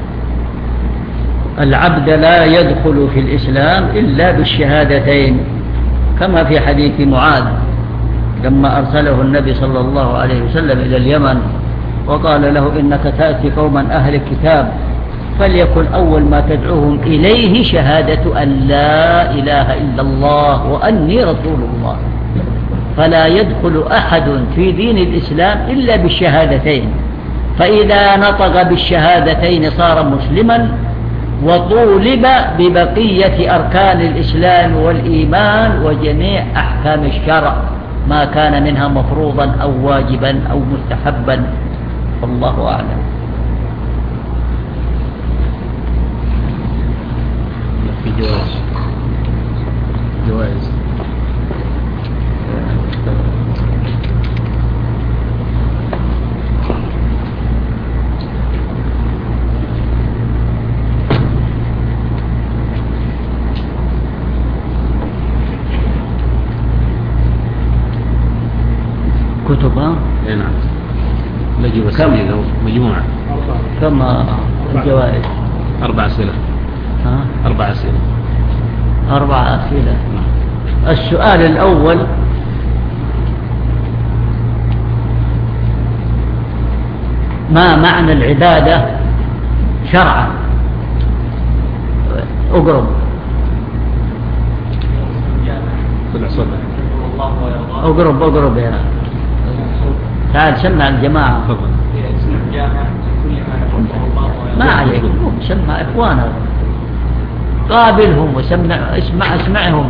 العبد لا يدخل في الإسلام إلا بالشهادتين، كما في حديث معاذ لما أرسله النبي صلى الله عليه وسلم إلى اليمن وقال له إنك تأتي قوما أهل الكتاب فليكن أول ما تدعوهم إليه شهادة أن لا إله إلا الله وأني رسول الله. فلا يدخل أحد في دين الإسلام إلا بالشهادتين، فإذا نطق بالشهادتين صار مسلما، وطولب ببقية أركان الإسلام والإيمان وجميع أحكام الشرع ما كان منها مفروضا أو واجبا أو مستحبا، والله أعلم. في جواز جواز كتب ها؟ اي نعم. نجي وسيلة مجموعة. كم الجوائز؟ أربع أسئلة. ها؟ أربع أسئلة. أربع أسئلة. السؤال الأول: ما معنى العبادة شرعا؟ أقرب أقرب أقرب يا تعال سمع الجماعة. ما عليك، سمع إخوانك، قابلهم وسمع، اسمع اسمعهم.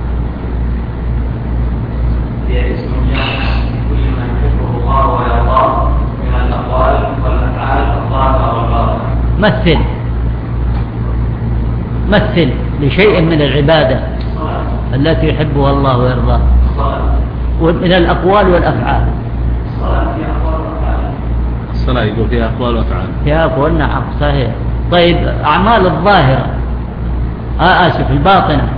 هي اسم جامع كل ما يحبه الله ويرضاه من الأقوال والأفعال الظاهرة والباطنة. مثل مثل لشيء من العبادة التي يحبها الله ويرضاه من الأقوال والأفعال. الصلاة يقول فيها أقوال وأفعال. فيها أقوال، نعم صحيح. طيب أعمال الظاهرة، آه آسف الباطنة،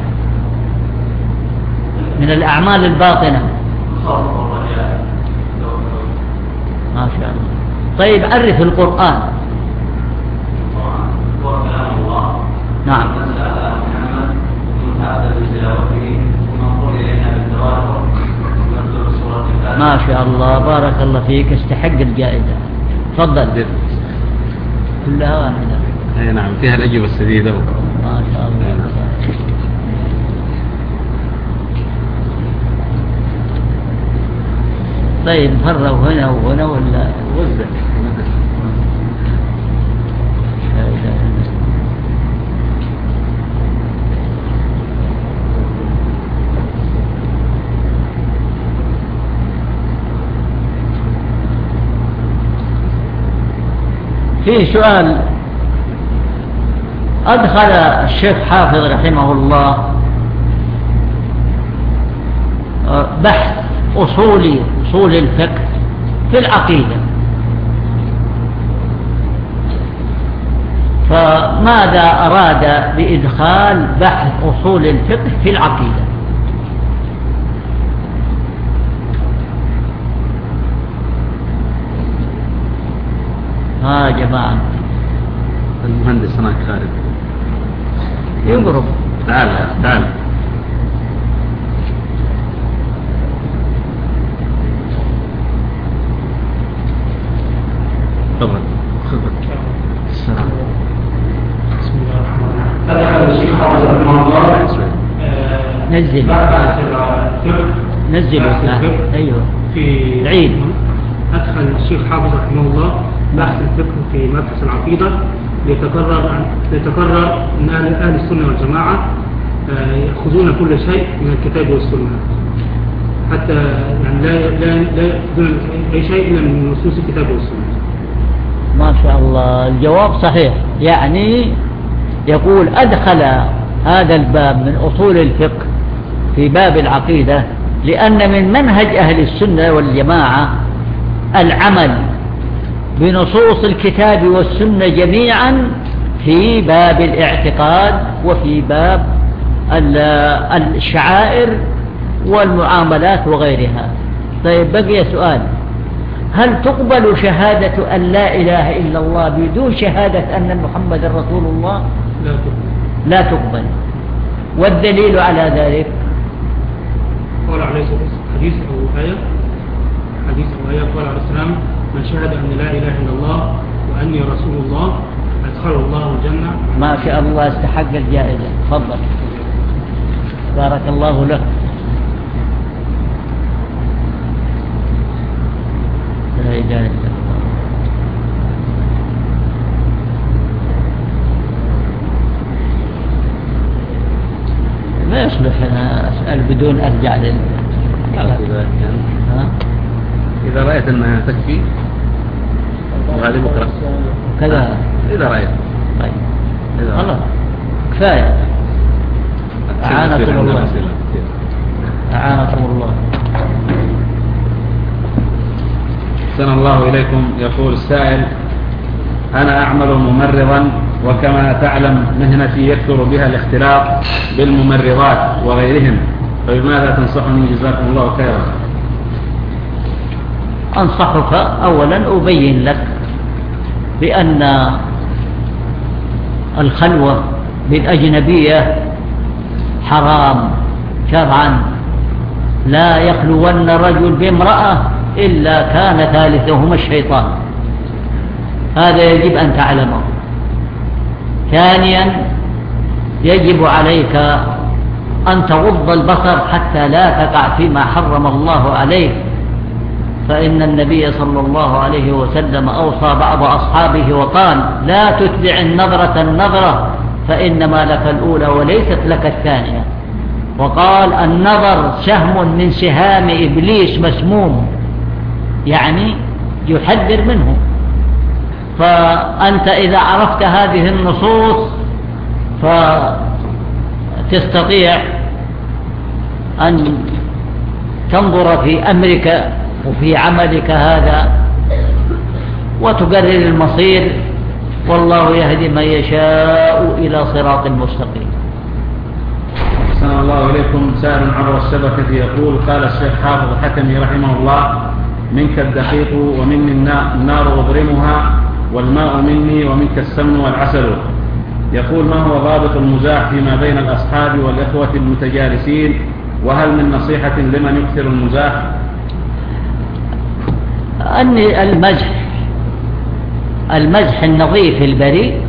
من الأعمال الباطنة. ما شاء الله. طيب عرف القرآن. نعم. ما شاء الله، بارك الله فيك، استحق الجائزة. تفضل. كلها واحدة. اي نعم، فيها الأجوبة السديدة. ما شاء الله. طيب فروا هنا وهنا ولا وزع؟ في سؤال أدخل الشيخ حافظ رحمه الله بحث أصولي أصول الفقه في العقيدة، فماذا أراد بإدخال بحث أصول الفقه في العقيدة؟ ها جماعة، المهندس هناك خارج يقرب. تعال تعال. تفضل. السلام. بسم الله الرحمن الرحيم. أدخل الشيخ حافظ رحمه الله نزل نزل أيوه في العيد. أدخل الشيخ حافظ رحمه الله بحث الفقه في مبحث العقيدة ليتقرر ليتقرر أن أهل أهل السنة والجماعة يأخذون كل شيء من الكتاب والسنة، حتى يعني لا لا لا يأخذون أي شيء إلا من نصوص الكتاب والسنة. ما شاء الله، الجواب صحيح. يعني يقول أدخل هذا الباب من أصول الفقه في باب العقيدة لأن من منهج أهل السنة والجماعة العمل بنصوص الكتاب والسنة جميعا في باب الاعتقاد وفي باب الشعائر والمعاملات وغيرها. طيب بقي سؤال: هل تقبل شهادة أن لا إله إلا الله بدون شهادة أن محمد رسول الله؟ لا تقبل. لا تقبل. والدليل على ذلك قال عليه الصلاة والسلام حديث أو آية حديث أو آية قال عليه السلام من شهد أن لا إله إلا الله وأني رسول الله أدخله الله الجنة. ما شاء الله استحق الجائزة. تفضل بارك الله لك. لا إله إلا الله. ما يصلح أنا أسأل بدون أرجع لل إذا رأيت أنها تكفي وهذه بكرة كذا إذا رأيت. طيب خلاص كفاية. أعانكم الله. أعانكم الله. أحسن الله إليكم. يقول السائل أنا أعمل ممرضا وكما تعلم مهنتي يكثر بها الاختلاط بالممرضات وغيرهم فبماذا تنصحني جزاكم الله خيرا؟ أنصحك أولا أبين لك بأن الخلوة بالأجنبية حرام شرعا. لا يخلون رجل بامرأة إلا كان ثالثهما الشيطان. هذا يجب أن تعلمه. ثانيا يجب عليك أن تغض البصر حتى لا تقع فيما حرم الله عليك، فإن النبي صلى الله عليه وسلم أوصى بعض أصحابه وقال لا تتبع النظرة النظرة فإنما لك الأولى وليست لك الثانية. وقال النظر سهم من سهام إبليس مسموم، يعني يحذر منه. فأنت إذا عرفت هذه النصوص فتستطيع أن تنظر في أمرك وفي عملك هذا وتقرر المصير، والله يهدي من يشاء إلى صراط مستقيم. أحسن الله إليكم. سائل عبر الشبكة يقول قال الشيخ حافظ حكمي رحمه الله منك الدقيق ومني النار أضرمها والماء مني ومنك السمن والعسل. يقول ما هو ضابط المزاح فيما بين الأصحاب والإخوة المتجالسين، وهل من نصيحة لمن يكثر المزاح؟ أن المزح المزح النظيف البريء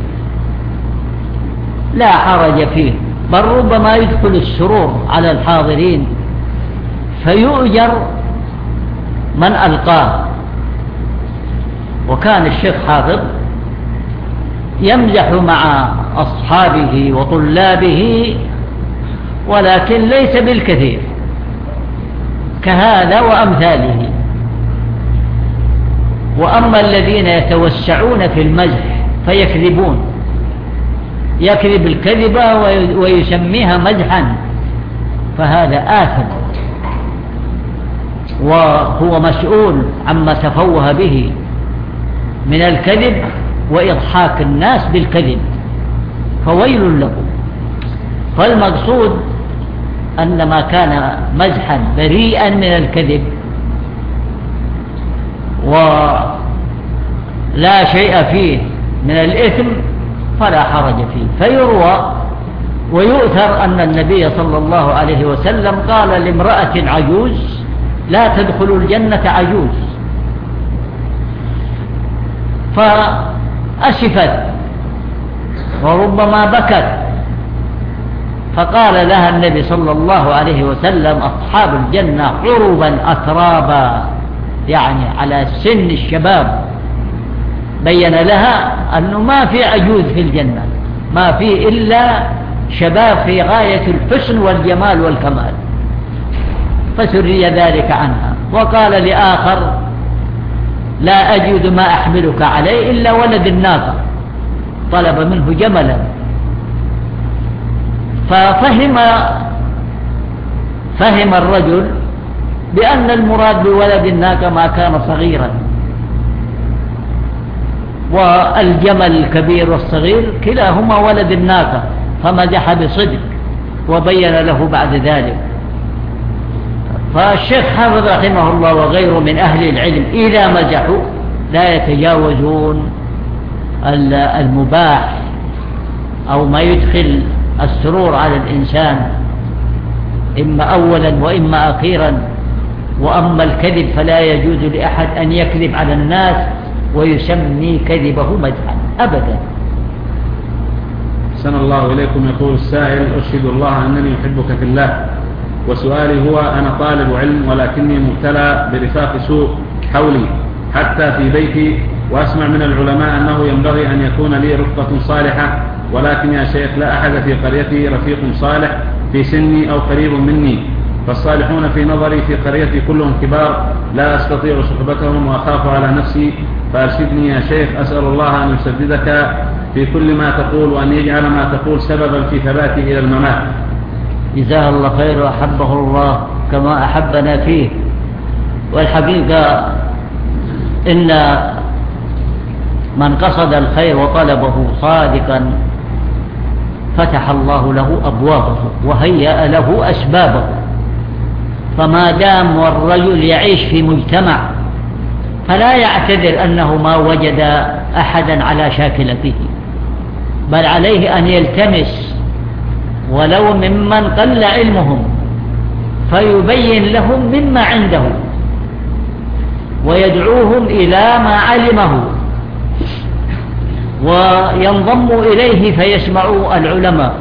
لا حرج فيه، بل ربما يدخل السرور على الحاضرين فيؤجر من ألقاه. وكان الشيخ حافظ يمزح مع أصحابه وطلابه ولكن ليس بالكثير كهذا وأمثاله. وأما الذين يتوسعون في المزح فيكذبون، يكذب الكذبة ويسميها مزحا، فهذا آثم وهو مسؤول عما تفوه به من الكذب وإضحاك الناس بالكذب، فويل له. فالمقصود أن ما كان مزحا بريئا من الكذب ولا شيء فيه من الإثم فلا حرج فيه. فيروى ويؤثر أن النبي صلى الله عليه وسلم قال لامرأة عجوز لا تدخل الجنة عجوز، فأسفت وربما بكت، فقال لها النبي صلى الله عليه وسلم أصحاب الجنة عربا أترابا، يعني على سن الشباب. بين لها أنه ما في عجوز في الجنة، ما في إلا شباب في غاية الحسن والجمال والكمال، فسري ذلك عنها. وقال لآخر لا أجد ما أحملك عليه إلا ولد الناقة، طلب منه جملا، ففهم فهم الرجل بأن المراد بولد الناقة ما كان صغيرا، والجمل الكبير والصغير كلاهما ولد الناقة، فمدح بصدق وبين له بعد ذلك. فالشيخ حافظ رحمه الله وغيره من أهل العلم إذا مزحوا لا يتجاوزون المباح أو ما يدخل السرور على الإنسان إما أولا وإما أخيرا. وأما الكذب فلا يجوز لأحد أن يكذب على الناس ويسمي كذبه مدحا أبدا. أحسن الله إليكم. يقول السائل: أشهد الله أنني أحبك في الله، وسؤالي هو: أنا طالب علم ولكني مبتلى برفاق سوء حولي حتى في بيتي، وأسمع من العلماء أنه ينبغي أن يكون لي رفقة صالحة، ولكن يا شيخ لا أحد في قريتي رفيق صالح في سني أو قريب مني، فالصالحون في نظري في قريتي كلهم كبار لا أستطيع صحبتهم وأخاف على نفسي، فأرشدني يا شيخ. أسأل الله أن يسددك في كل ما تقول وأن يجعل ما تقول سببا في ثباتي إلى الممات. جزاه الله خير وأحبه الله كما أحبنا فيه. والحقيقة إن من قصد الخير وطلبه صادقا فتح الله له أبوابه وهيأ له أسبابه. فما دام والرجل يعيش في مجتمع فلا يعتذر أنه ما وجد أحدا على شاكلته، بل عليه أن يلتمس ولو ممن قل علمهم فيبين لهم مما عنده ويدعوهم إلى ما علمه وينضموا إليه فيسمعوا العلماء.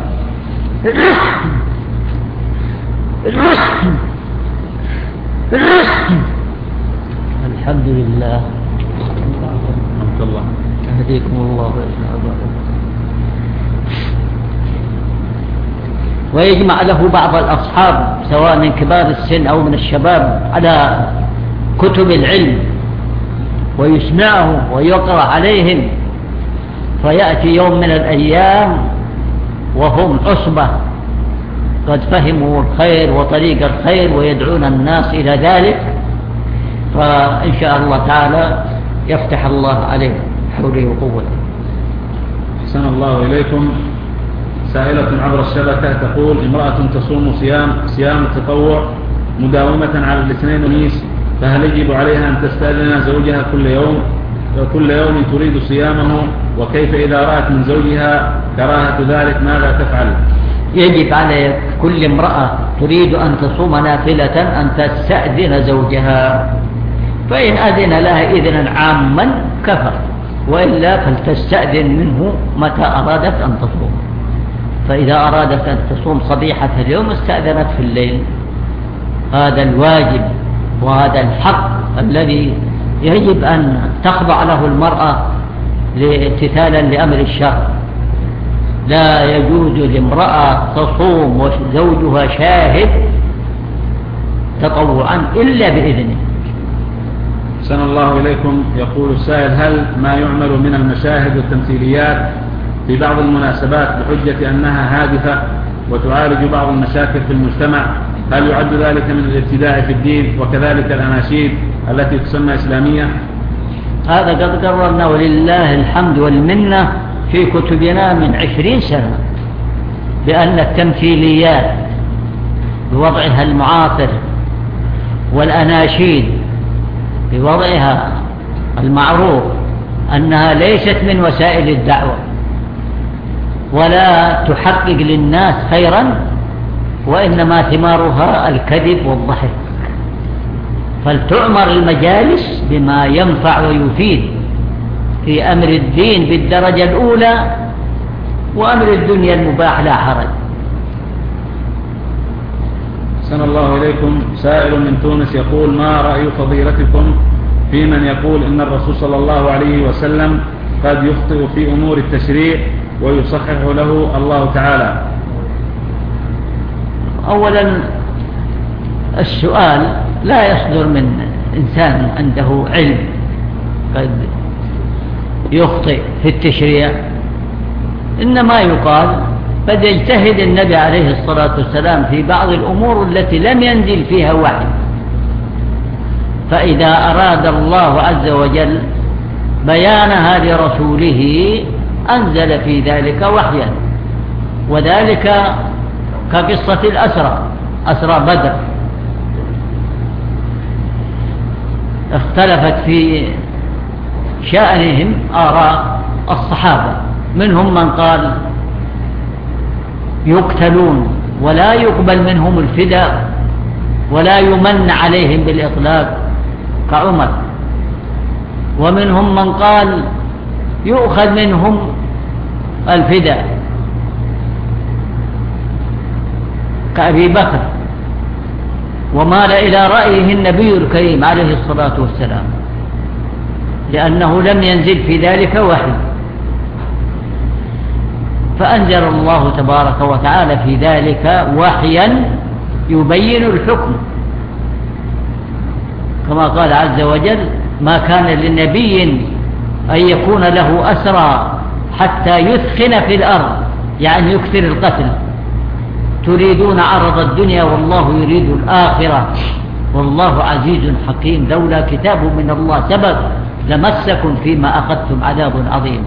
الحمد لله. الحمد لله. يهديكم الله. ويجمع له بعض الأصحاب سواء من كبار السن أو من الشباب على كتب العلم ويسمعهم ويقرأ عليهم، فيأتي يوم من الأيام وهم عصبة قد فهموا الخير وطريق الخير ويدعون الناس إلى ذلك، فإن شاء الله تعالى يفتح الله عليه حوله وقوته. أحسن الله إليكم. سائلة عبر الشبكة تقول: امرأة تصوم صيام صيام التطوع مداومة على الاثنين والخميس، فهل يجب عليها أن تستأذن زوجها كل يوم كل يوم تريد صيامه؟ وكيف إذا رأت من زوجها كراهة ذلك ماذا تفعل؟ يجب على كل امرأة تريد أن تصوم نافلة أن تستأذن زوجها، فإن أذن لها إذنا عاما كفر، وإلا فلتستأذن منه متى أرادت أن تصوم. فإذا أرادت أن تصوم صبيحة اليوم استأذنت في الليل. هذا الواجب وهذا الحق الذي يجب أن تخضع له المرأة امتثالا لأمر الشرع. لا يجوز لامرأة تصوم وزوجها شاهد تطوعا إلا بإذنه. أحسن الله إليكم. يقول السائل: هل ما يعمل من المشاهد والتمثيليات في بعض المناسبات بحجة أنها هادفة وتعالج بعض المشاكل في المجتمع، هل يعد ذلك من الابتداع في الدين؟ وكذلك الأناشيد التي تسمى إسلامية. هذا قد قررنا ولله الحمد والمنة في كتبنا من عشرين سنة بأن التمثيليات بوضعها المعاصر والأناشيد بوضعها المعروف أنها ليست من وسائل الدعوة ولا تحقق للناس خيرا، وإنما ثمارها الكذب والضحك. فلتعمر المجالس بما ينفع ويفيد في أمر الدين بالدرجة الأولى، وأمر الدنيا المباح لا حرج. أحسن الله إليكم. سائل من تونس يقول: ما رأي فضيلتكم في من يقول إن الرسول صلى الله عليه وسلم قد يخطئ في أمور التشريع ويصحح له الله تعالى؟ أولا السؤال لا يصدر من إنسان عنده علم قد يخطئ في التشريع، إنما يقال قد يجتهد النبي عليه الصلاة والسلام في بعض الأمور التي لم ينزل فيها وحي، فإذا أراد الله عز وجل بيانها لرسوله أنزل في ذلك وحيا، وذلك كقصة الأسرى أسرى بدر اختلفت في شأنهم آراء الصحابة. منهم من قال يقتلون ولا يقبل منهم الفداء ولا يمن عليهم بالإطلاق كعمر، ومنهم من قال يؤخذ منهم الفداء كأبي بكر، ومال إلى رأيه النبي الكريم عليه الصلاة والسلام، لأنه لم ينزل في ذلك وحي، فأنزل الله تبارك وتعالى في ذلك وحيا يبين الحكم، كما قال عز وجل: ما كان للنبي أن يكون له أسرى حتى يثخن في الأرض، يعني يكثر القتل. تريدون عرض الدنيا والله يريد الآخرة والله عزيز حكيم، لولا كتاب من الله سبق لمسكم فيما أخذتم عذاب عظيم.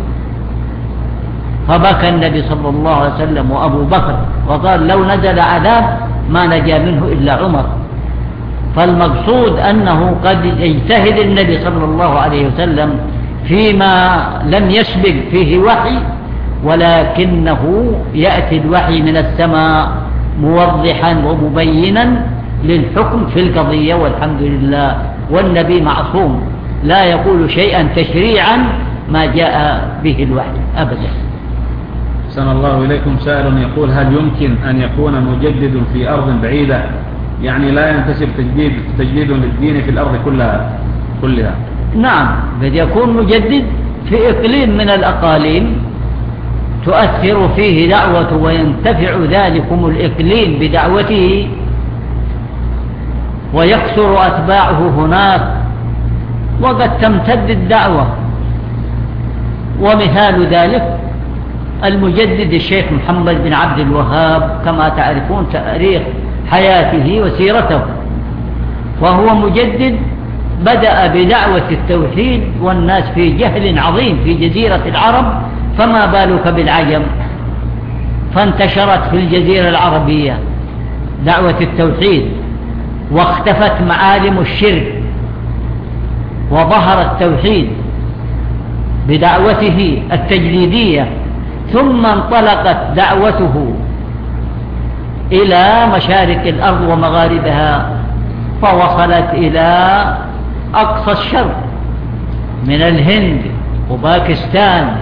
فبكى النبي صلى الله عليه وسلم وأبو بكر وقال: لو نزل عذاب ما نجا منه إلا عمر. فالمقصود أنه قد يجتهد النبي صلى الله عليه وسلم فيما لم يسبق فيه وحي، ولكنه يأتي الوحي من السماء موضحا ومبينا للحكم في القضية، والحمد لله. والنبي معصوم لا يقول شيئا تشريعا ما جاء به الوحي أبدا. أحسن الله إليكم. سائل يقول: هل يمكن أن يكون مجدد في أرض بعيدة، يعني لا ينتشر تجديد, تجديد للدين في الأرض كلها كلها؟ نعم، قد يكون مجدد في إقليم من الأقاليم تؤثر فيه دعوة وينتفع ذلكم الإقليم بدعوته ويكثر أتباعه هناك، وقد تمتد الدعوة. ومثال ذلك المجدد الشيخ محمد بن عبد الوهاب، كما تعرفون تاريخ حياته وسيرته، وهو مجدد بدأ بدعوة التوحيد والناس في جهل عظيم في جزيرة العرب، فما بالك بالعجم، فانتشرت في الجزيرة العربية دعوة التوحيد، واختفت معالم الشرك وظهر التوحيد بدعوته التجريدية، ثم انطلقت دعوته إلى مشارق الأرض ومغاربها، فوصلت إلى أقصى الشرق من الهند وباكستان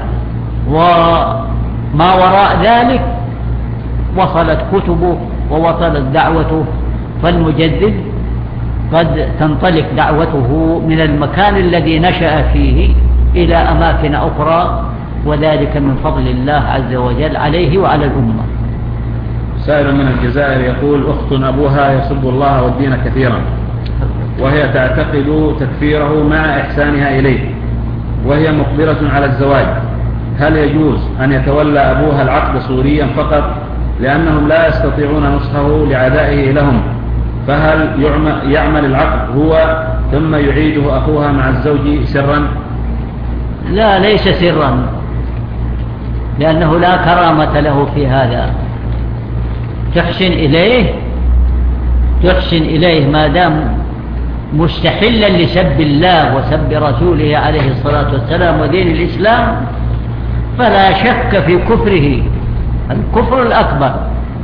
وما وراء ذلك، وصلت كتبه ووصلت دعوته. فالمجدد قد تنطلق دعوته من المكان الذي نشأ فيه إلى أماكن أخرى، وذلك من فضل الله عز وجل عليه وعلى الأمة. سائل من الجزائر يقول: أخت أبوها يسب الله والدين كثيرا، وهي تعتقد تكفيره مع إحسانها إليه، وهي مقبلة على الزواج، هل يجوز أن يتولى أبوها العقد صوريا فقط لأنهم لا يستطيعون نصحه لعدائه لهم، فهل يعمل العقد هو ثم يعيده أخوها مع الزوج سرا؟ لا، ليس سرا، لأنه لا كرامة له في هذا. تحسن إليه تحسن إليه ما دام مستحلا لسب الله وسب رسوله عليه الصلاة والسلام ودين الإسلام، فلا شك في كفره، الكفر الأكبر.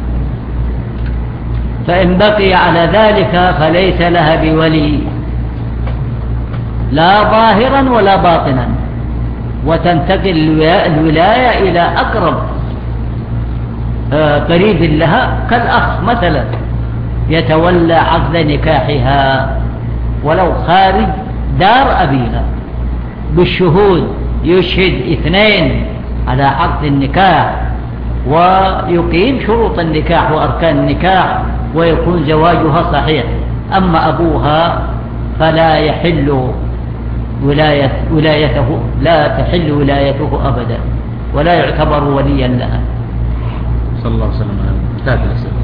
فإن بقي على ذلك فليس لها بولي، لا ظاهرا ولا باطنا، وتنتقل الولاية إلى أقرب قريب لها كالأخ مثلا، يتولى عقد نكاحها ولو خارج دار أبيها بالشهود، يشهد اثنين على عقد النكاح ويقيم شروط النكاح وأركان النكاح، ويكون زواجها صحيح. أما أبوها فلا يحل ولاية ولايته لا تحل ولايته أبدا، ولا يعتبر وليا لها. صلى الله عليه وسلم. انتهت الأسئلة.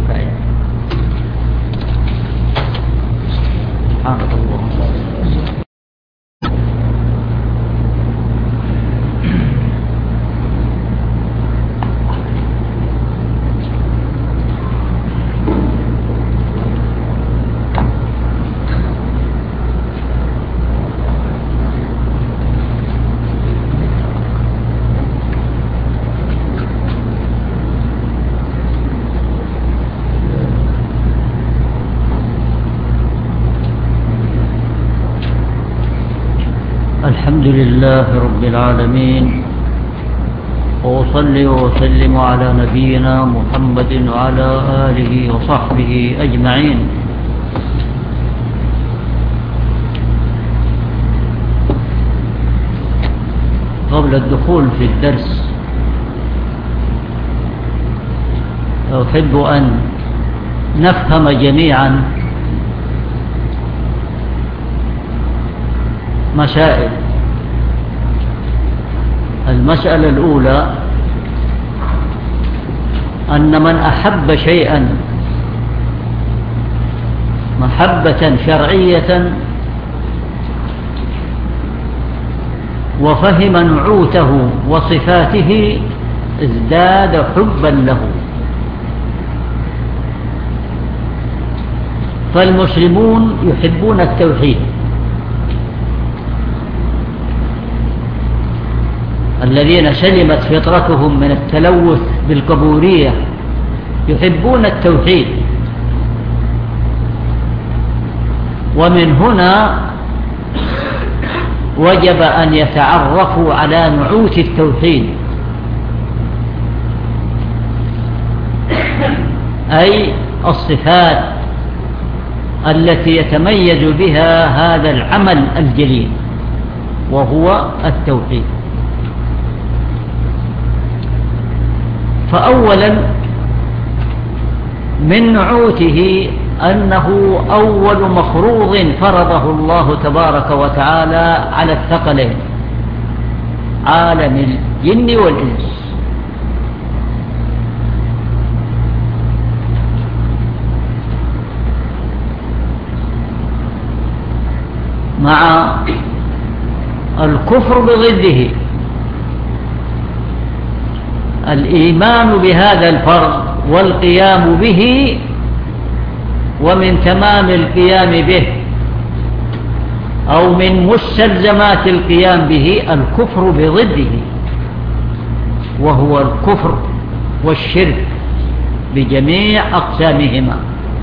سبحانك اللهم الحمد لله رب العالمين، وأصلي وأسلم على نبينا محمد وعلى آله وصحبه أجمعين. قبل الدخول في الدرس أحب أن نفهم جميعا مسائل. المسألة الأولى أن من أحب شيئا محبة شرعية وفهم نعوته وصفاته ازداد حبا له. فالمسلمون يحبون التوحيد، الذين سلمت فطرتهم من التلوث بالقبورية يحبون التوحيد، ومن هنا وجب أن يتعرفوا على نعوت التوحيد، أي الصفات التي يتميز بها هذا العمل الجليل وهو التوحيد. فأولا من نعوته أنه أول مفروض فرضه الله تبارك وتعالى على الثقلين، عالم الجن والإنس. مع الكفر بضده، الإيمان بهذا الفرض والقيام به، ومن تمام القيام به أو من مستلزمات القيام به الكفر بضده، وهو الكفر والشرك بجميع أقسامهما.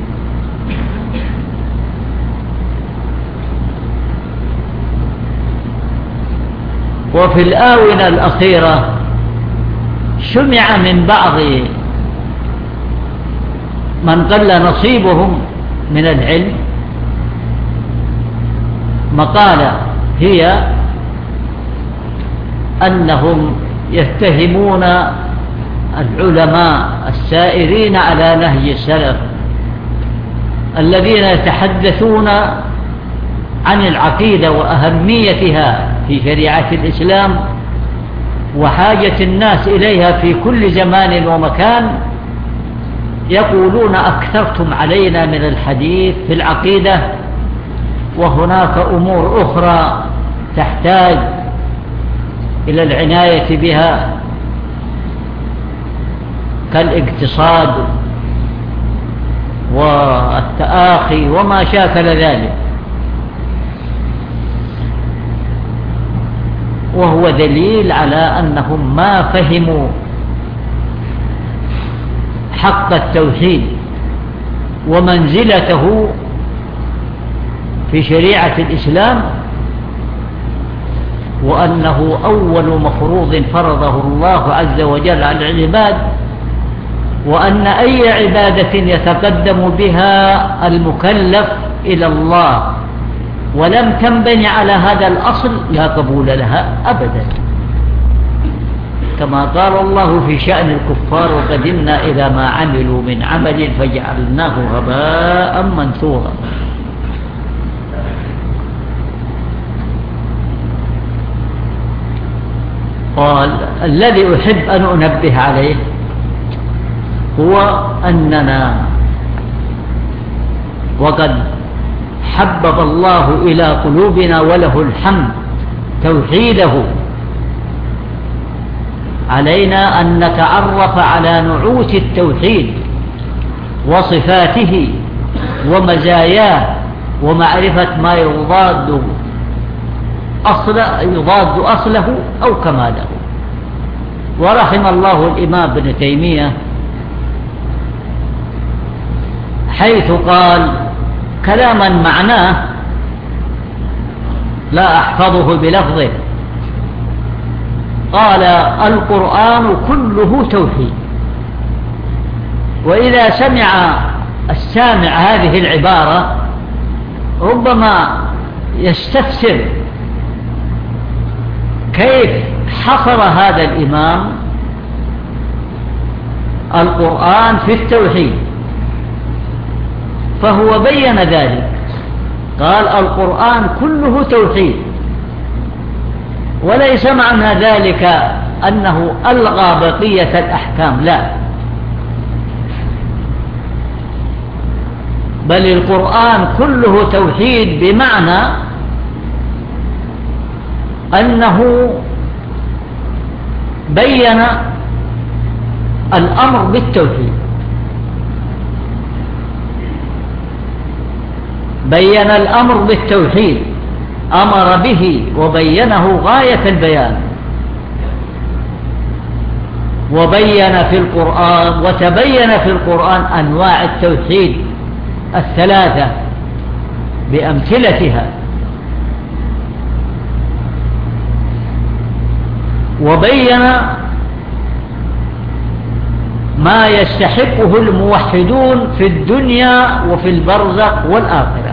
وفي الآونة الأخيرة سمع من بعض من قل نصيبهم من العلم مقالة هي أنهم يتهمون العلماء السائرين على نهج السلف الذين يتحدثون عن العقيدة وأهميتها في شريعة الإسلام وحاجة الناس إليها في كل زمان ومكان، يقولون أكثرتم علينا من الحديث في العقيدة، وهناك أمور أخرى تحتاج إلى العناية بها كالاقتصاد والتآخي وما شاكل ذلك. وهو دليل على أنهم ما فهموا حق التوحيد ومنزلته في شريعة الإسلام، وأنه أول مفروض فرضه الله عز وجل على العباد، وأن أي عبادة يتقدم بها المكلف إلى الله ولم تنبني على هذا الأصل لا قبول لها أبدا، كما قال الله في شأن الكفار: وقدمنا إلى ما عملوا من عمل فجعلناه هباء منثورا. قال: الذي أحب أن أنبه عليه هو أننا وقد حبب الله إلى قلوبنا وله الحمد توحيده، علينا أن نتعرف على نعوت التوحيد وصفاته ومزاياه ومعرفة ما يضاد أصل يضاد أصله أو كماله. ورحم الله الإمام ابن تيمية حيث قال كلاما معناه: لا أحفظه بلفظه. قال القرآن كله توحيد. وإذا سمع السامع هذه العبارة ربما يستفسر كيف حصر هذا الإمام القرآن في التوحيد، فهو بين ذلك، قال القرآن كله توحيد، وليس معنى ذلك أنه ألغى بقية الأحكام، لا، بل القرآن كله توحيد بمعنى أنه بين الأمر بالتوحيد، بين الأمر بالتوحيد، أمر به وبينه غاية البيان، وبين في القرآن وتبين في القرآن أنواع التوحيد الثلاثة بأمثلتها، وبين ما يستحقه الموحدون في الدنيا وفي البرزخ والآخرة،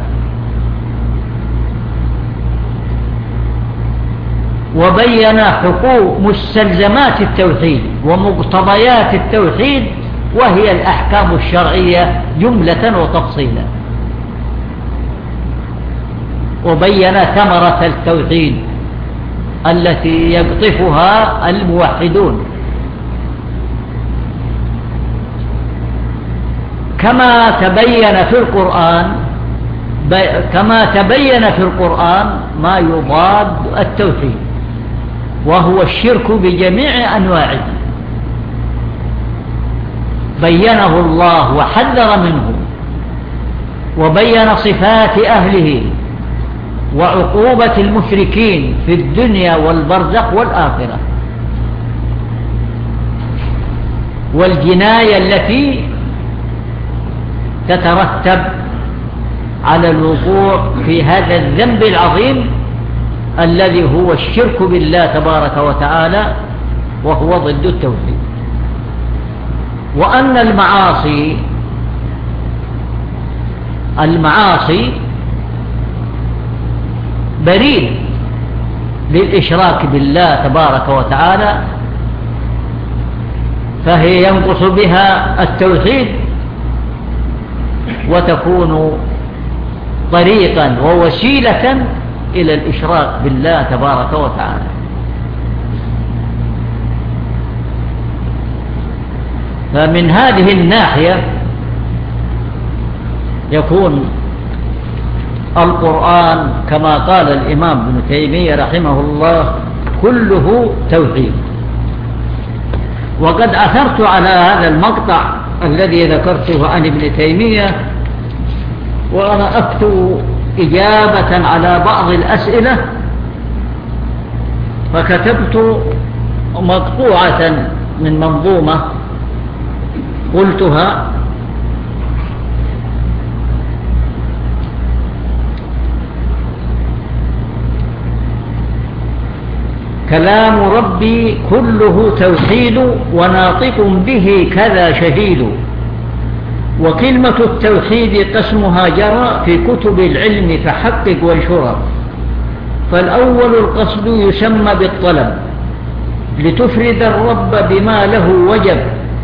وبين حقوق مستلزمات التوحيد ومقتضيات التوحيد، وهي الأحكام الشرعية جملة وتفصيلا، وبين ثمرة التوحيد التي يقطفها الموحدون، كما تبين في القرآن كما تبين في القرآن ما يضاد التوحيد، وهو الشرك بجميع أنواعه، بينه الله وحذر منه، وبين صفات أهله وعقوبة المشركين في الدنيا والبرزخ والآخرة، والجناية التي تترتب على الوقوع في هذا الذنب العظيم الذي هو الشرك بالله تبارك وتعالى، وهو ضد التوحيد. وأن المعاصي المعاصي بريد للإشراك بالله تبارك وتعالى، فهي ينقص بها التوحيد وتكون طريقا ووسيلة إلى الإشراك بالله تبارك وتعالى. فمن هذه الناحية يكون القرآن كما قال الإمام ابن تيمية رحمه الله كله توحيد. وقد أثرت على هذا المقطع الذي ذكرته عن ابن تيمية وأنا أكتب إجابة على بعض الأسئلة، فكتبت مقطوعة من منظومة قلتها: كلام ربي كله توحيد وناطق به كذا شهيد، وكلمة التوحيد قسمها جرى في كتب العلم فحقق وانشرها. فالأول القصد يسمى بالطلب لتفرد الرب بما له وجب،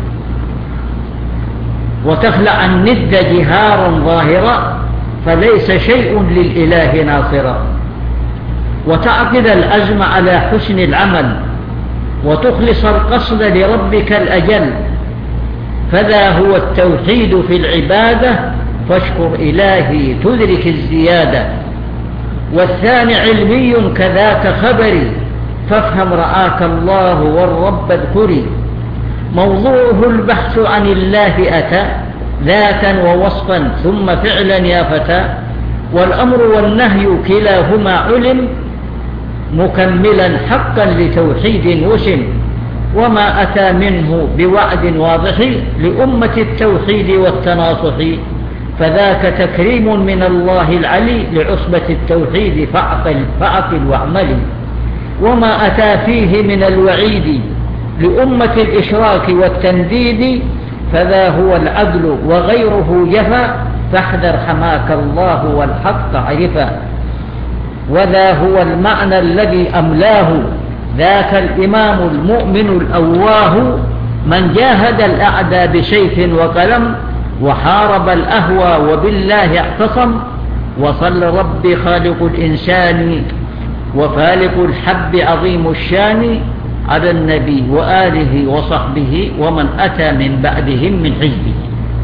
وتخلع الند جهارا ظاهرا فليس شيء للإله ناصرا، وتعقد العزم على حسن العمل وتخلص القصد لربك الأجل، فذا هو التوحيد في العبادة فاشكر إلهي تدرك الزيادة. والثاني علمي كذاك خبري فافهم رآك الله والرب اذكري، موضوعه البحث عن الله أتى ذاتا ووصفا ثم فعلا يا فتى، والأمر والنهي كلاهما علم مكملا حقا لتوحيد وسم، وما أتى منه بوعد واضح لأمة التوحيد والتناصح فذاك تكريم من الله العلي لعصبة التوحيد فاعقل فاعقل واعمل. وما أتى فيه من الوعيد لأمة الإشراك والتنديد فذا هو العدل وغيره جفا فاحذر حماك الله والحق عرفا. وذا هو المعنى الذي أملاه ذاك الإمام المؤمن الأواه من جاهد الأعدى بسيف وقلم وحارب الأهوى وبالله اعتصم. وصل ربي خالق الإنسان وفالق الحب عظيم الشان على النبي وآله وصحبه ومن أتى من بعدهم من حزبه.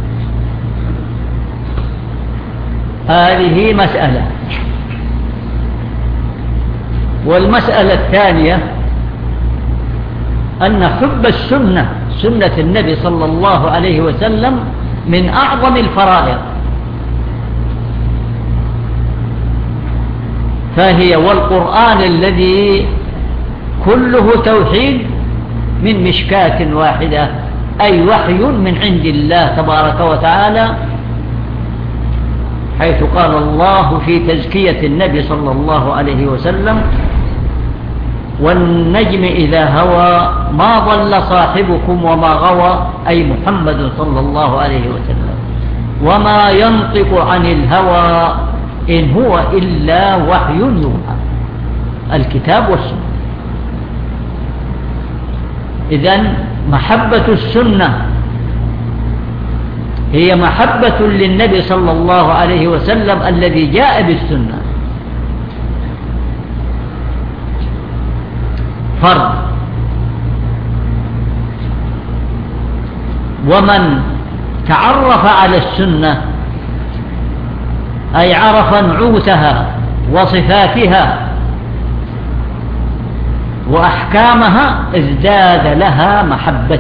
هذه مسألة. والمسألة الثانية أن حب السنة سنة النبي صلى الله عليه وسلم من أعظم الفرائض، فهي والقرآن الذي كله توحيد من مشكاة واحدة أي وحي من عند الله تبارك وتعالى، حيث قال الله في تزكية النبي صلى الله عليه وسلم والنجم إذا هوى ما ضل صاحبكم وما غوى أي محمد صلى الله عليه وسلم وما ينطق عن الهوى إن هو إلا وحي يوحى. الكتاب والسنة. إذن محبة السنة هي محبة للنبي صلى الله عليه وسلم الذي جاء بالسنة فرض. ومن تعرف على السنة أي عرف نعوتها وصفاتها وأحكامها ازداد لها محبة.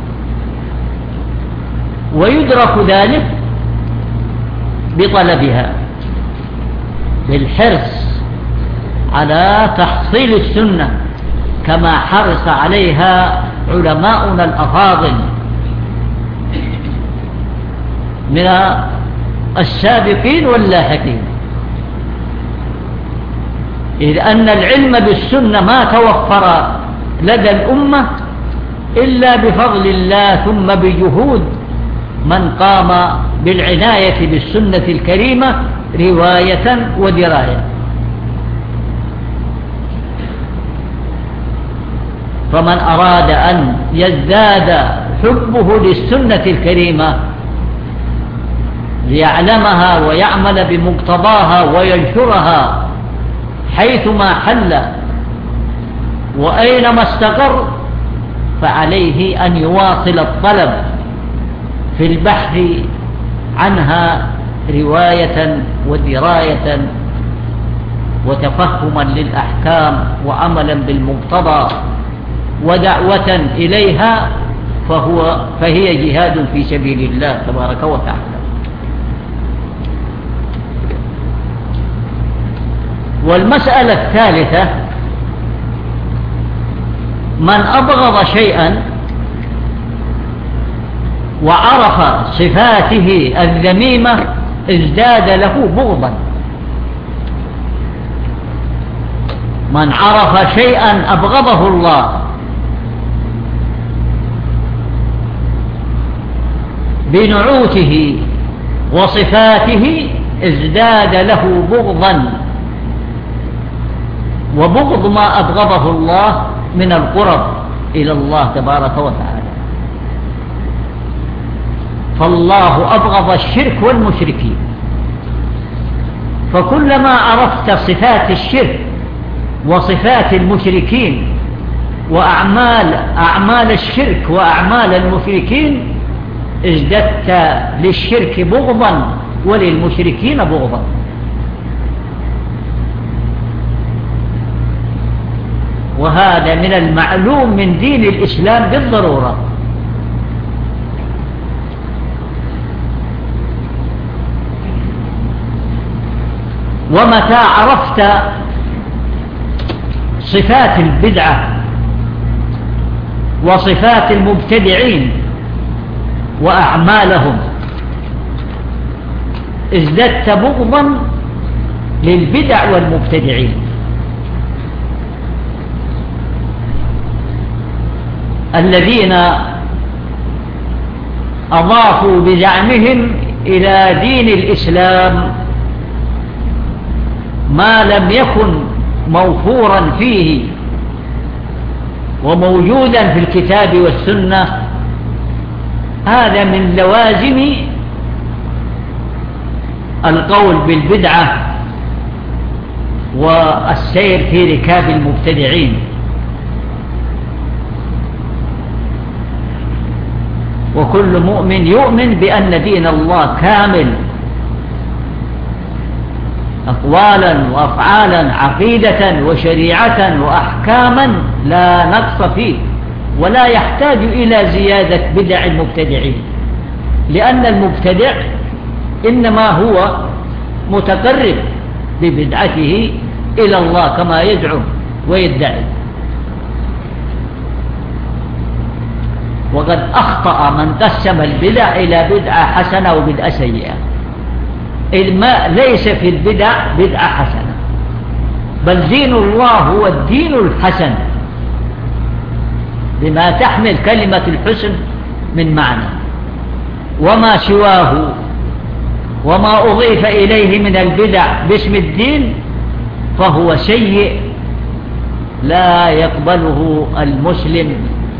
ويدرك ذلك بطلبها بالحرص على تحصيل السنة كما حرص عليها علماؤنا الأفاضل من السابقين واللاحقين، إذ أن العلم بالسنة ما توفر لدى الأمة إلا بفضل الله ثم بجهود من قام بالعناية بالسنة الكريمة رواية ودراية. فمن أراد أن يزداد حبه للسنة الكريمة ليعلمها ويعمل بمقتضاها وينشرها حيثما حل وأينما استقر فعليه أن يواصل الطلب في البحث عنها رواية ودراية وتفهما للأحكام وعملا بالمقتضى ودعوة إليها، فهو فهي جهاد في سبيل الله تبارك وتعالى. والمسألة الثالثة من أبغض شيئا وعرف صفاته الذميمة ازداد له بغضا. من عرف شيئا أبغضه الله بنعوته وصفاته ازداد له بغضا، وبغض ما أبغضه الله من القرب إلى الله تبارك وتعالى. فالله أبغض الشرك والمشركين، فكلما عرفت صفات الشرك وصفات المشركين وأعمال أعمال الشرك وأعمال المشركين ازددت للشرك بغضا وللمشركين بغضا. وهذا من المعلوم من دين الإسلام بالضرورة. ومتى عرفت صفات البدعة وصفات المبتدعين وأعمالهم ازددت بغضا للبدع والمبتدعين. الذين أضافوا بزعمهم إلى دين الإسلام ما لم يكن موفورا فيه وموجودا في الكتاب والسنة. هذا من لوازم القول بالبدعة والسير في ركاب المبتدعين. وكل مؤمن يؤمن بأن دين الله كامل أقوالا وأفعالا، عقيدة وشريعة وأحكاما لا نقص فيه، ولا يحتاج إلى زيادة بدع المبتدعين، لأن المبتدع إنما هو متقرب ببدعته إلى الله كما يدعو ويدعي. وقد أخطأ من قسم البدع إلى بدعة حسنة وبدعة سيئة. ما ليس في البدع بدعة حسنة، بل دين الله هو الدين الحسن بما تحمل كلمة الحسن من معنى، وما سواه وما أضيف إليه من البدع باسم الدين فهو سيء لا يقبله المسلم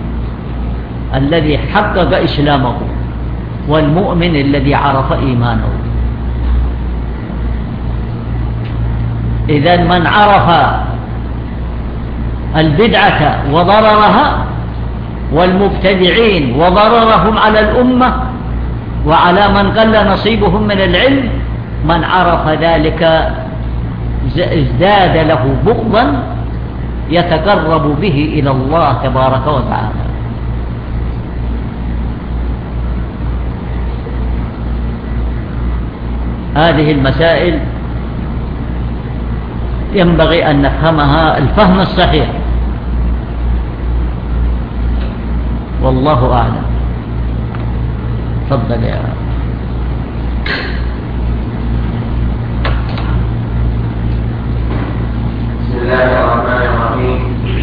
الذي حقق إسلامه والمؤمن الذي عرف إيمانه. إذن من عرف البدعة وضررها والمبتدعين وضررهم على الأمة وعلى من قل نصيبهم من العلم، من عرف ذلك ازداد له بغضا يتقرب به إلى الله تبارك وتعالى. هذه المسائل ينبغي أن نفهمها الفهم الصحيح، والله أعلم. تفضل يا بسم الله الرحمن الرحيم.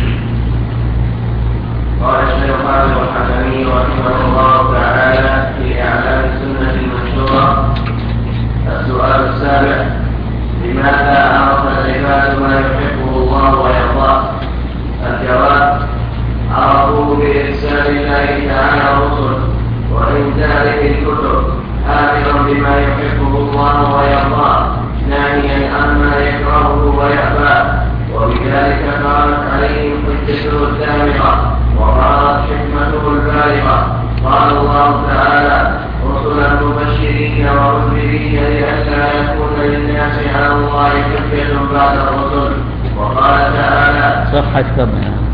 قال الشيخ خالد الحكمي رحمه الله تعالى في أعلام السنة المنشورة: السؤال السابع: لماذا عرف العباد ما يحبه الله ويرضاه؟ الجواب: عرفوه بإرسال الله تعالى الرسل وإنزاله الكتب آمرا بما يحبه الله ويرضاه ناهيا عما يكرهه ويأباه، وبذلك قامت عليهم حجته الدامغة وظهرت حكمته البالغة. قال الله تعالى: رسلا مبشرين ومنذرين لئلا يكون للناس على الله حجة بعد الرسل. وقال تعالى: صحة كم يعني؟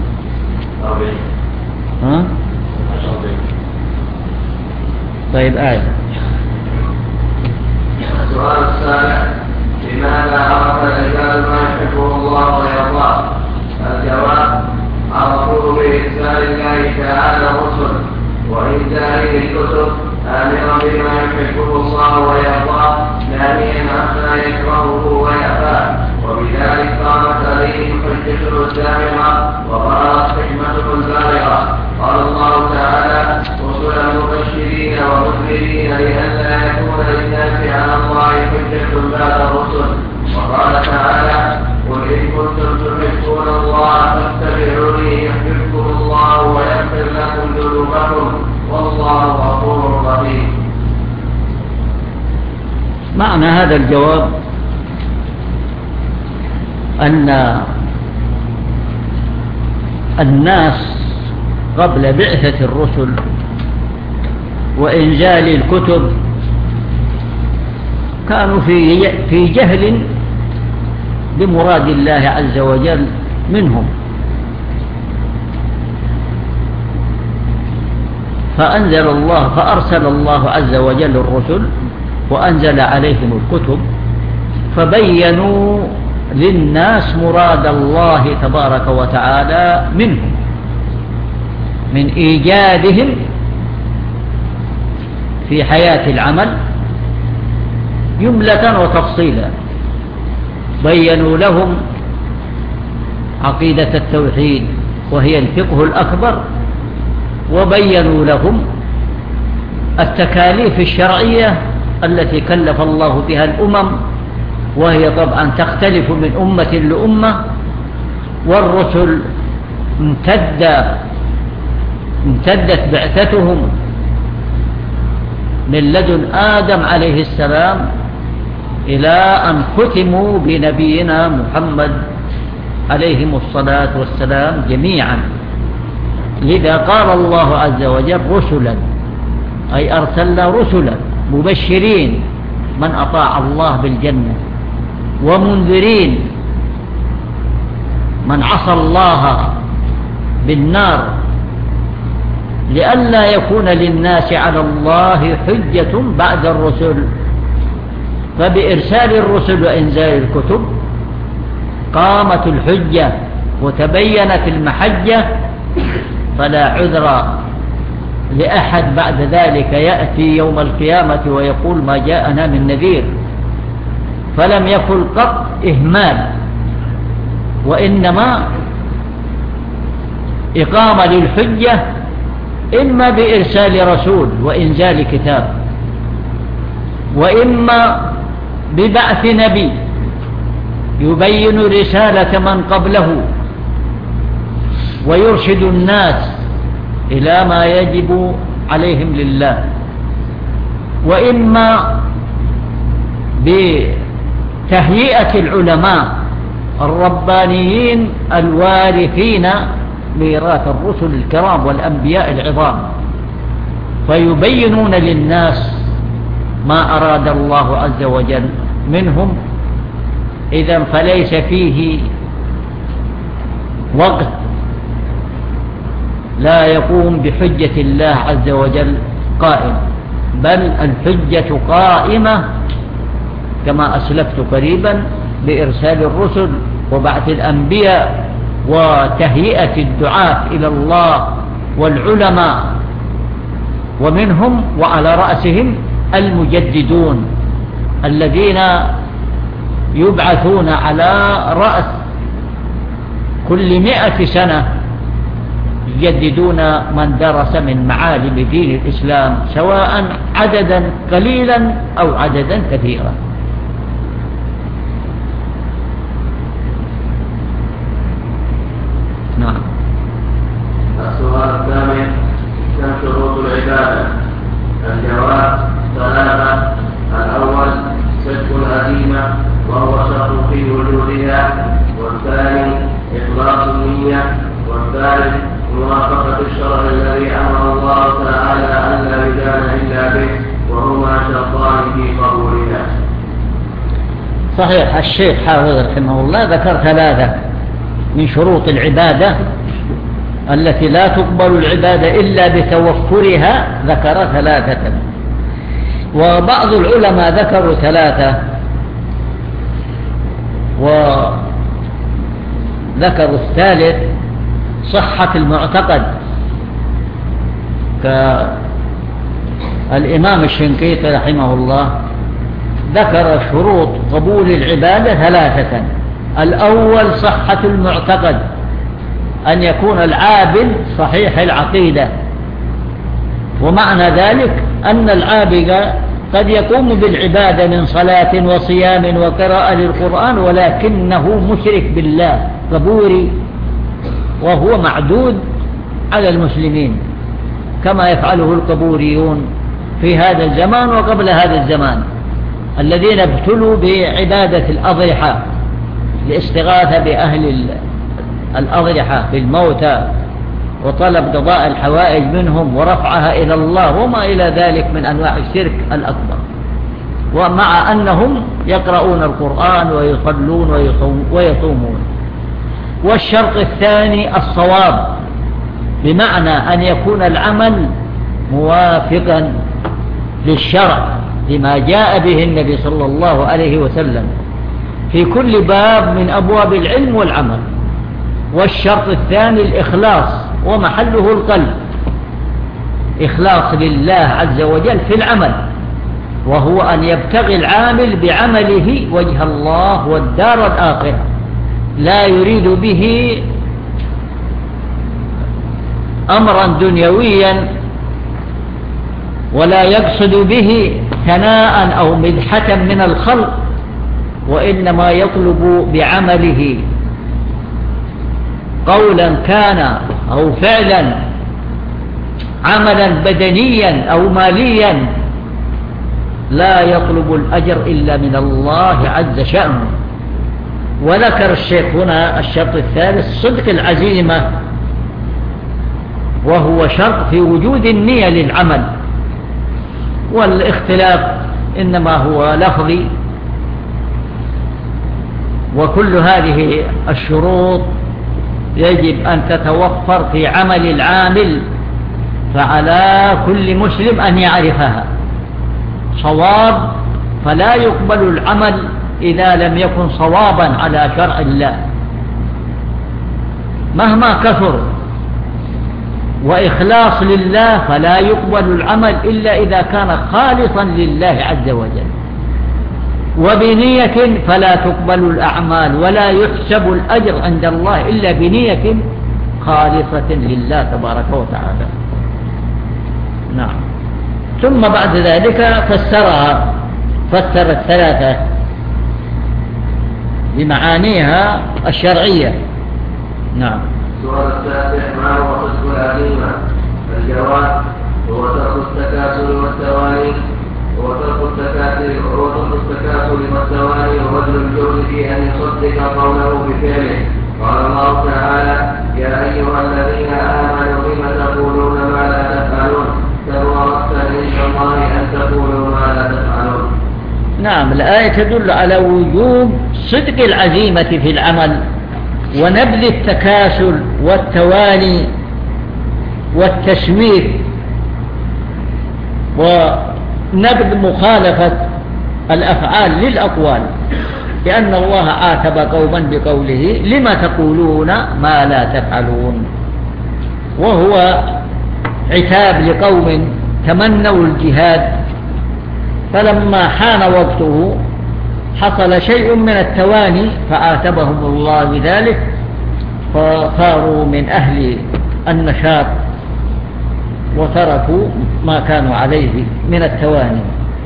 ها؟ طيب آية. السؤال السابع: لماذا عرف العباد ما يحبه الله ويرضاه؟ الجواب: عرفوه بإرسال الله تعالى الرسل وإنزاله الكتب آمرا بما يحبه الله ويرضاه ناهيا عما يكرهه ويأباه، وبذلك قامت عليهم حجته الدامغة وظهرت حكمته البالغة. قال الله تعالى: رسلا مبشرين ومنذرين لئلا يكون للناس على الله حجة بعد الرسل. وقال تعالى: قل إن كنتم تحبون الله فاتبعوني يحببكم الله ويغفر لكم ذنوبكم والله غفور رحيم. معنى هذا الجواب أن الناس قبل بعثة الرسل وإنزال الكتب كانوا في في جهل بمراد الله عز وجل منهم، فأنزل الله فأرسل الله عز وجل الرسل وأنزل عليهم الكتب فبينوا للناس مراد الله تبارك وتعالى منهم من إيجادهم في حياة العمل جملة وتفصيلا. بيّنوا لهم عقيدة التوحيد وهي الفقه الأكبر، وبيّنوا لهم التكاليف الشرعية التي كلف الله بها الأمم، وهي طبعا تختلف من أمة لأمة، والرسل امتد امتدت بعثتهم من لدن آدم عليه السلام إلى أن ختموا بنبينا محمد عليهم الصلاة والسلام جميعا. لذا قال الله عز وجل رسلا، أي أرسلنا رسلا مبشرين من أطاع الله بالجنة، ومنذرين من عصى الله بالنار، لئلا يكون للناس على الله حجة بعد الرسل. فبإرسال الرسل وإنزال الكتب قامت الحجة وتبينت المحجة، فلا عذر لأحد بعد ذلك يأتي يوم القيامة ويقول ما جاءنا من نذير. فلم يكن قط إهمال، وإنما إقامة للحجة إما بإرسال رسول وإنزال كتاب، وإما ببعث نبي يبين رسالة من قبله ويرشد الناس إلى ما يجب عليهم لله، وإما بتهيئة العلماء الربانيين الوارثين ميراث الرسل الكرام والأنبياء العظام، فيبينون للناس ما أراد الله عز وجل منهم. إذن فليس فيه وقت لا يقوم بحجة الله عز وجل قائم، بل الحجة قائمة كما أسلفت قريبا بإرسال الرسل وبعث الأنبياء وتهيئة الدعاة إلى الله والعلماء، ومنهم وعلى رأسهم المجددون الذين يبعثون على رأس كل مئة سنة، يجددون من درس من معالم دين الإسلام، سواء عددا قليلا أو عددا كثيرا. نعم. السؤال الثامن: كم شروط العبادة؟ الجواب: ثلاثة. الأول صدق العزيمة وهو شرط في وجودها، والثاني إخلاص النية، والثالث موافقة الشرع الذي أمر الله تعالى أن لا يدان إلا به، وهما شرطان في قبولها. صحيح. الشيخ حافظ رحمه الله ذكر ثلاثة من شروط العبادة التي لا تقبل العبادة إلا بتوفرها، ذكر ثلاثة، وبعض العلماء ذكروا ثلاثة وذكروا الثالث صحة المعتقد، كالإمام الشنقيطي رحمه الله ذكر شروط قبول العبادة ثلاثة. الأول صحة المعتقد، أن يكون العابد صحيح العقيدة، ومعنى ذلك أن العابد قد يقوم بالعبادة من صلاة وصيام وقراءة للقرآن، ولكنه مشرك بالله قبوري، وهو معدود على المسلمين كما يفعله القبوريون في هذا الزمان وقبل هذا الزمان، الذين ابتلوا بعبادة الأضرحة لاستغاثة بأهل الأضرحة بالموتى وطلب قضاء الحوائج منهم ورفعها إلى الله وما إلى ذلك من أنواع الشرك الأكبر، ومع أنهم يقرؤون القرآن ويصلون ويصومون. والشرط الثاني الصواب، بمعنى أن يكون العمل موافقا للشرع لما جاء به النبي صلى الله عليه وسلم في كل باب من أبواب العلم والعمل. والشرط الثاني الإخلاص، ومحله القلب، إخلاص لله عز وجل في العمل، وهو أن يبتغي العامل بعمله وجه الله والدار الآخرة، لا يريد به أمرا دنيويا ولا يقصد به ثناء أو مدحة من الخلق، وإنما يطلب بعمله قولا كان أو فعلا، عملا بدنيا أو ماليا، لا يطلب الأجر إلا من الله عز شأنه. وذكر الشيخ هنا الشرط الثالث صدق العزيمة، وهو شرط في وجود النية للعمل، والاختلاف إنما هو لفظي، وكل هذه الشروط يجب أن تتوفر في عمل العامل، فعلى كل مسلم أن يعرفها صواب، فلا يقبل العمل إذا لم يكن صوابا على شرع الله مهما كثر، وإخلاص لله، فلا يقبل العمل إلا إذا كان خالصا لله عز وجل، وبنية فلا تقبل الأعمال ولا يحسب الأجر عند الله إلا بنية خالصة لله تبارك وتعالى. نعم. ثم بعد ذلك فسرها، فسر الثلاثة بمعانيها الشرعية. نعم. السؤال التاسع: ما هو صدق العزيمة؟ الجواب: هو ترك التكاسل والتواني، هو ترك التكاسل هو ترك التكاسل والتواني وبذل الجهد في أن يصدق قوله بفعله. قال الله تعالى: يا أيها الذين آمنوا لم تقولون ما لا تفعلون، كبر مقتا عند الله أن تقولوا ما لا تفعلون. نعم. الآية تدل على وجوب صدق العزيمة في العمل، ونبذ التكاسل والتواني والتسويف، ونبذ مخالفة الأفعال للأقوال، لأن الله عاتب قوما بقوله لما تقولون ما لا تفعلون، وهو عتاب لقوم تمنوا الجهاد، فلما حان وقته حصل شيء من التواني فعاتبهم الله بذلك، فصاروا من أهل النشاط وتركوا ما كانوا عليه من التواني.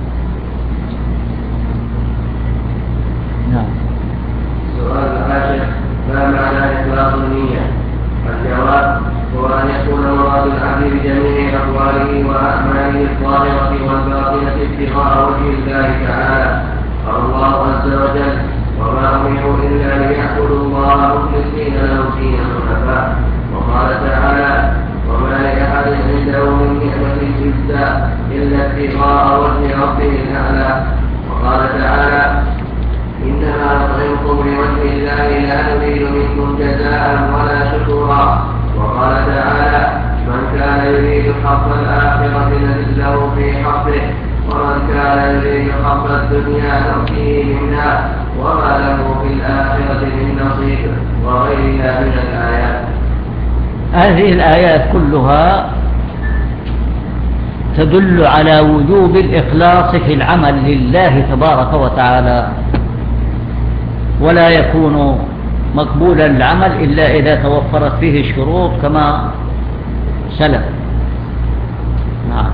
نعم. السؤال العاشر: ما معنى إخلاص النية؟ الجواب: هو أن يكون مراد العبد بجميع أقواله وأعماله الظاهرة والباطنة ابتغاء وجه الله تعالى. قال الله عز وجل: وما أمروا إلا ليعبدوا الله مخلصين له الدين حنفاء. وقال تعالى: وما لأحد عنده من نعمة تجزى إلا ابتغاء وجه ربه الأعلى. وقال تعالى: إنما نطعمكم لوجه الله لا نريد منكم جزاء ولا شكورا. وقال تعالى: من كان يريد حظ الآخرة نزد له في حظه، ومن كان يريد حظ الدنيا نؤتيه منها وما له في الآخرة من نصيب، وغيرها من الآيات. هذه الآيات كلها تدل على وجوب الإخلاص في العمل لله تبارك وتعالى، ولا يكون مقبولا العمل إلا إذا توفرت فيه الشروط كما سلف. نعم.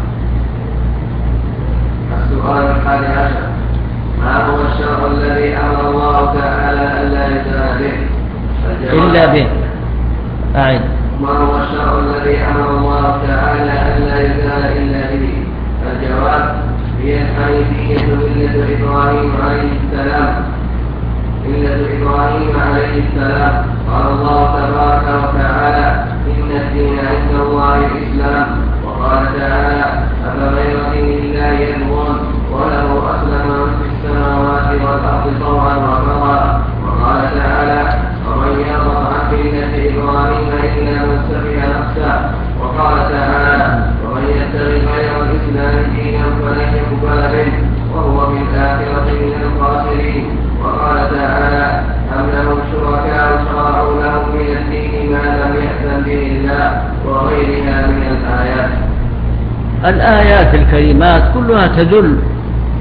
السؤال الحادي عشر: ما هو الشرع الذي أمر الله تعالى ألا يزال به؟ إلا به. أعد. ما هو الشرع الذي أمر الله تعالى ألا يزال إلا به؟ الجواب: هي الحنيفية ملة إبراهيم عليه السلام، ملة إبراهيم عليه السلام. قال الله تبارك وتعالى: إن الدين عند الله الإسلام. وقال تعالى: أفغير دين الله يبغون وله أسلم من في السماوات والأرض طوعا وكرها. وقال تعالى: ومن يرضى عن ملة إبراهيم إلا من سفه نفسه. وقال تعالى: ومن يبتغي غير الإسلام دينا فلن يقبل منه وهو في الآخرة من الخاسرين. وقال تعالى: أم لهم شركاء شرعوا لهم من الدين ما لم يأذن به الله، وغيرها من الآيات. الآيات الكريمات كلها تدل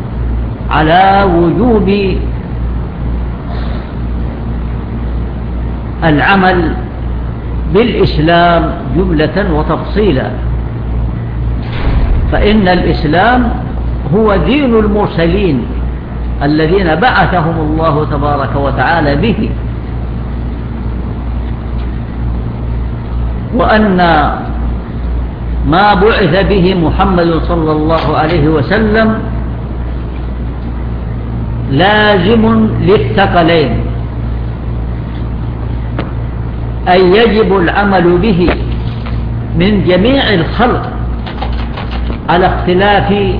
على وجوب العمل بالإسلام جملة وتفصيلا، فإن الإسلام هو دين المرسلين الذين بعثهم الله تبارك وتعالى به، وأن ما بعث به محمد صلى الله عليه وسلم لازم للثقلين، أي يجب العمل به من جميع الخلق على اختلاف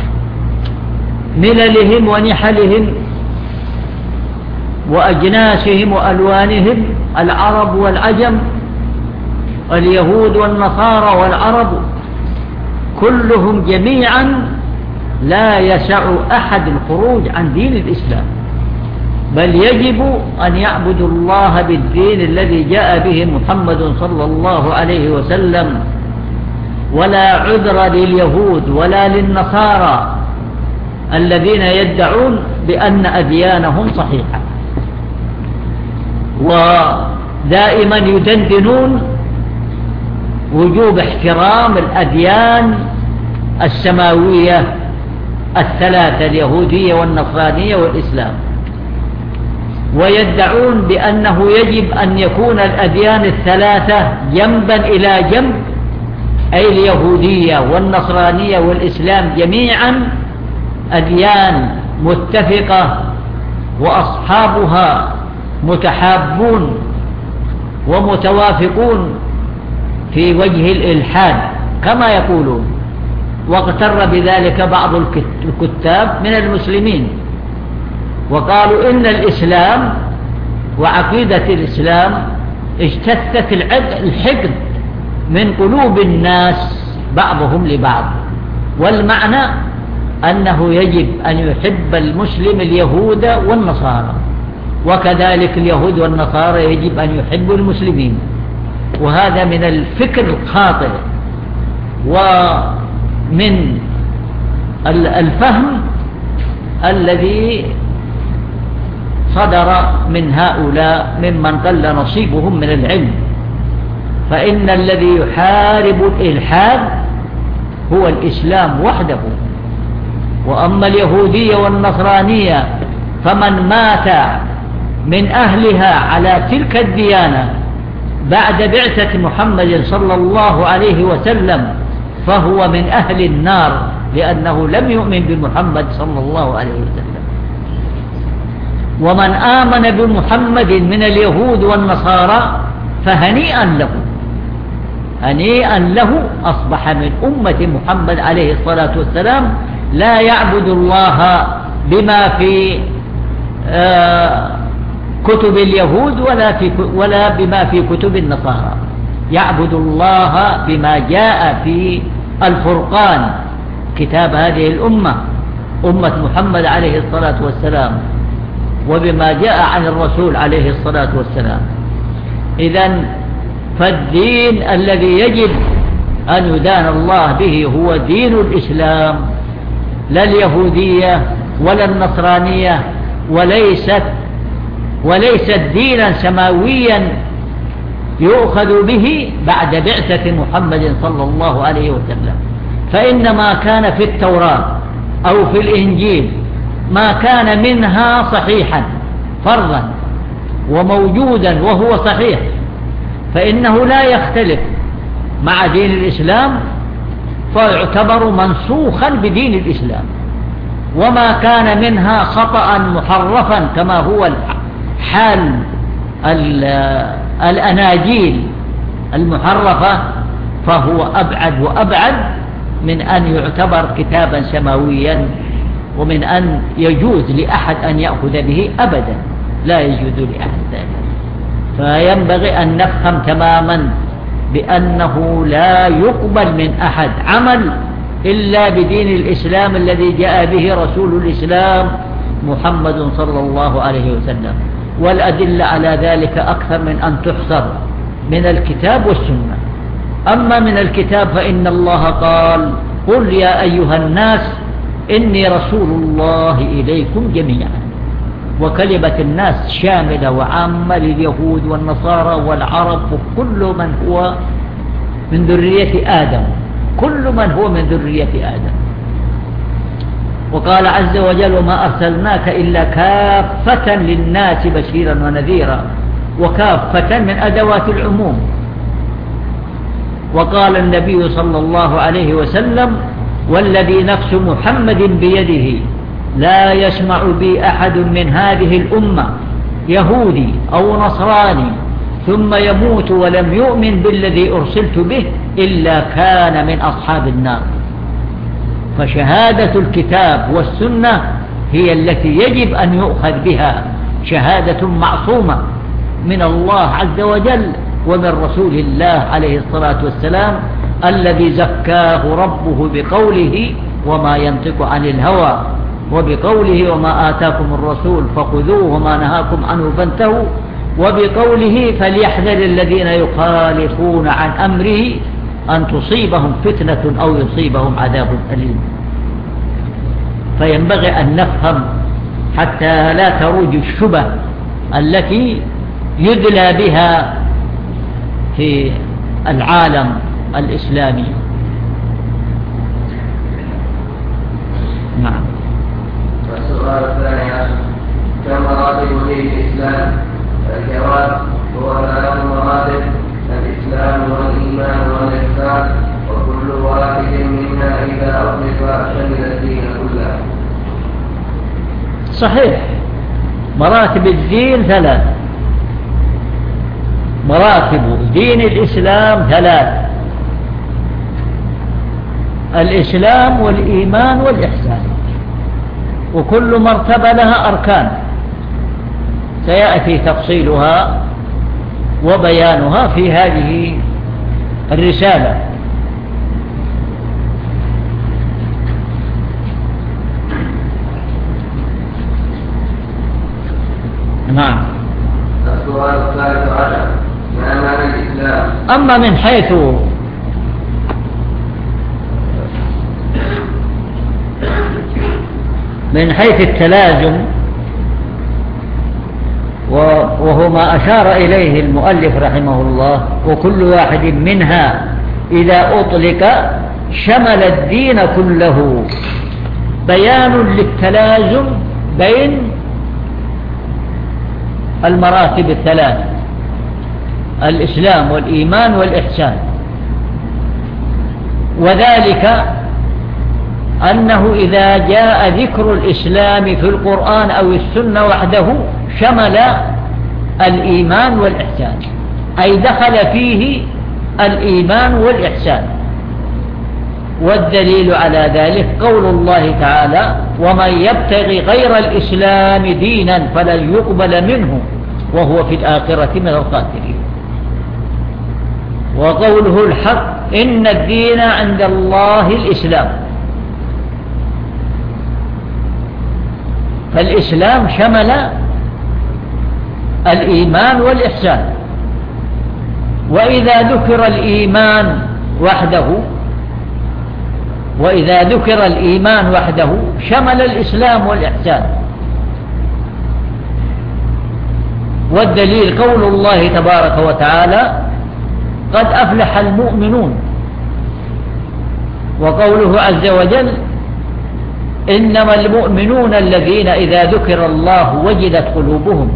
مللهم ونحلهم وأجناسهم وألوانهم، العرب والعجم، اليهود والنصارى والعرب، كلهم جميعا لا يسع أحد الخروج عن دين الإسلام، بل يجب أن يعبدوا الله بالدين الذي جاء به محمد صلى الله عليه وسلم، ولا عذر لليهود ولا للنصارى الذين يدعون بأن أديانهم صحيحة، ودائما يدندنون وجوب احترام الأديان السماوية الثلاثة، اليهودية والنصرانية والإسلام، ويدعون بأنه يجب أن يكون الأديان الثلاثة جنبا إلى جنب، أي اليهودية والنصرانية والإسلام جميعا أديان متفقة وأصحابها متحابون ومتوافقون في وجه الإلحاد كما يقولون. واغتر بذلك بعض الكتاب من المسلمين وقالوا إن الإسلام وعقيدة الإسلام اجتثت الحقد من قلوب الناس بعضهم لبعض، والمعنى أنه يجب أن يحب المسلم اليهود والنصارى، وكذلك اليهود والنصارى يجب أن يحبوا المسلمين، وهذا من الفكر الخاطئ ومن الفهم الذي صدر من هؤلاء ممن قل نصيبهم من العلم. فإن الذي يحارب الإلحاد هو الإسلام وحده، وأما اليهودية والنصرانية فمن مات من أهلها على تلك الديانة بعد بعثة محمد صلى الله عليه وسلم فهو من أهل النار، لأنه لم يؤمن بمحمد صلى الله عليه وسلم. ومن آمن بمحمد من اليهود والنصارى فهنيئا له، هنيئا له، أصبح من أمة محمد عليه الصلاة والسلام، لا يعبد الله بما في آه كتب اليهود ولا, في ولا بما في كتب النصارى، يعبد الله بما جاء في الفرقان، كتاب هذه الأمة أمة محمد عليه الصلاة والسلام، وبما جاء عن الرسول عليه الصلاة والسلام. إذن فالدين الذي يجب أن يدان الله به هو دين الإسلام، لا اليهودية ولا النصرانية، وليست وليست دينا سماويا يؤخذ به بعد بعثة محمد صلى الله عليه وسلم. فإن ما كان في التوراة أو في الإنجيل ما كان منها صحيحا فرضا وموجودا وهو صحيح فإنه لا يختلف مع دين الإسلام، فيعتبر منسوخا بدين الإسلام. وما كان منها خطأ محرفا كما هو حال الأناجيل المحرفة فهو أبعد وأبعد من أن يعتبر كتابا سماويا، ومن أن يجوز لأحد أن يأخذ به أبدا، لا يجوز لأحد ذلك. فينبغي أن نفهم تماما بأنه لا يقبل من أحد عمل إلا بدين الإسلام الذي جاء به رسول الإسلام محمد صلى الله عليه وسلم. والأدلة على ذلك أكثر من أن تحصر من الكتاب والسنة. أما من الكتاب فإن الله قال: قل يا أيها الناس إني رسول الله إليكم جميعا. وكلمة الناس شاملة وعامة لليهود والنصارى والعرب وكل من هو من ذرية آدم، كل من هو من ذرية آدم. وقال عز وجل: وما أرسلناك إلا كافة للناس بشيرا ونذيرا، وكافة من أدوات العموم. وقال النبي صلى الله عليه وسلم: والذي نفس محمد بيده لا يسمع بي أحد من هذه الأمة يهودي أو نصراني ثم يموت ولم يؤمن بالذي أرسلت به إلا كان من أصحاب النار. فشهادة الكتاب والسنة هي التي يجب أن يؤخذ بها، شهادة معصومة من الله عز وجل ومن رسول الله عليه الصلاة والسلام الذي زكاه ربه بقوله: وما ينطق عن الهوى، وبقوله: وما آتاكم الرسول فخذوه وما نهاكم عنه فانتهوا، وبقوله: فليحذر الذين يخالفون عن أمره أن تصيبهم فتنة أو يصيبهم عذاب أليم. فينبغي أن نفهم حتى لا تروج الشبه التي يدلى بها في العالم الإسلامي. نعم. السؤال الثاني عشر: كم مراتب دين الإسلام؟ الجواب: هو ثلاث مراتب: الإسلام والإيمان والإحسان، وكل واحد منها إذا أطلق شمل الدين كله. صحيح، مراتب الدين ثلاث. مراتب دين الإسلام ثلاث: الإسلام والإيمان والإحسان، وكل مرتبة لها أركان سيأتي تفصيلها وبيانها في هذه الرسالة. نعم. السؤال الثالث عشر: ما معنى الإسلام؟ أما من حيث من حيث التلازم، وهو ما أشار إليه المؤلف رحمه الله، وكل واحد منها إذا أطلق شمل الدين كله، بيان للتلازم بين المراتب الثلاث: الإسلام والإيمان والإحسان. وذلك أنه إذا جاء ذكر الإسلام في القرآن أو السنة وحده شمل الإيمان والإحسان، أي دخل فيه الإيمان والإحسان. والدليل على ذلك قول الله تعالى: ومن يبتغي غير الإسلام دينا فلن يقبل منه وهو في الآخرة من الخاسرين. وقوله الحق: إن الدين عند الله الإسلام. فالإسلام شمل الإيمان والإحسان. وإذا ذكر الإيمان وحده وإذا ذكر الإيمان وحده شمل الإسلام والإحسان. والدليل قول الله تبارك وتعالى: قد أفلح المؤمنون. وقوله عز وجل: إنما المؤمنون الذين إذا ذكر الله وجدت قلوبهم.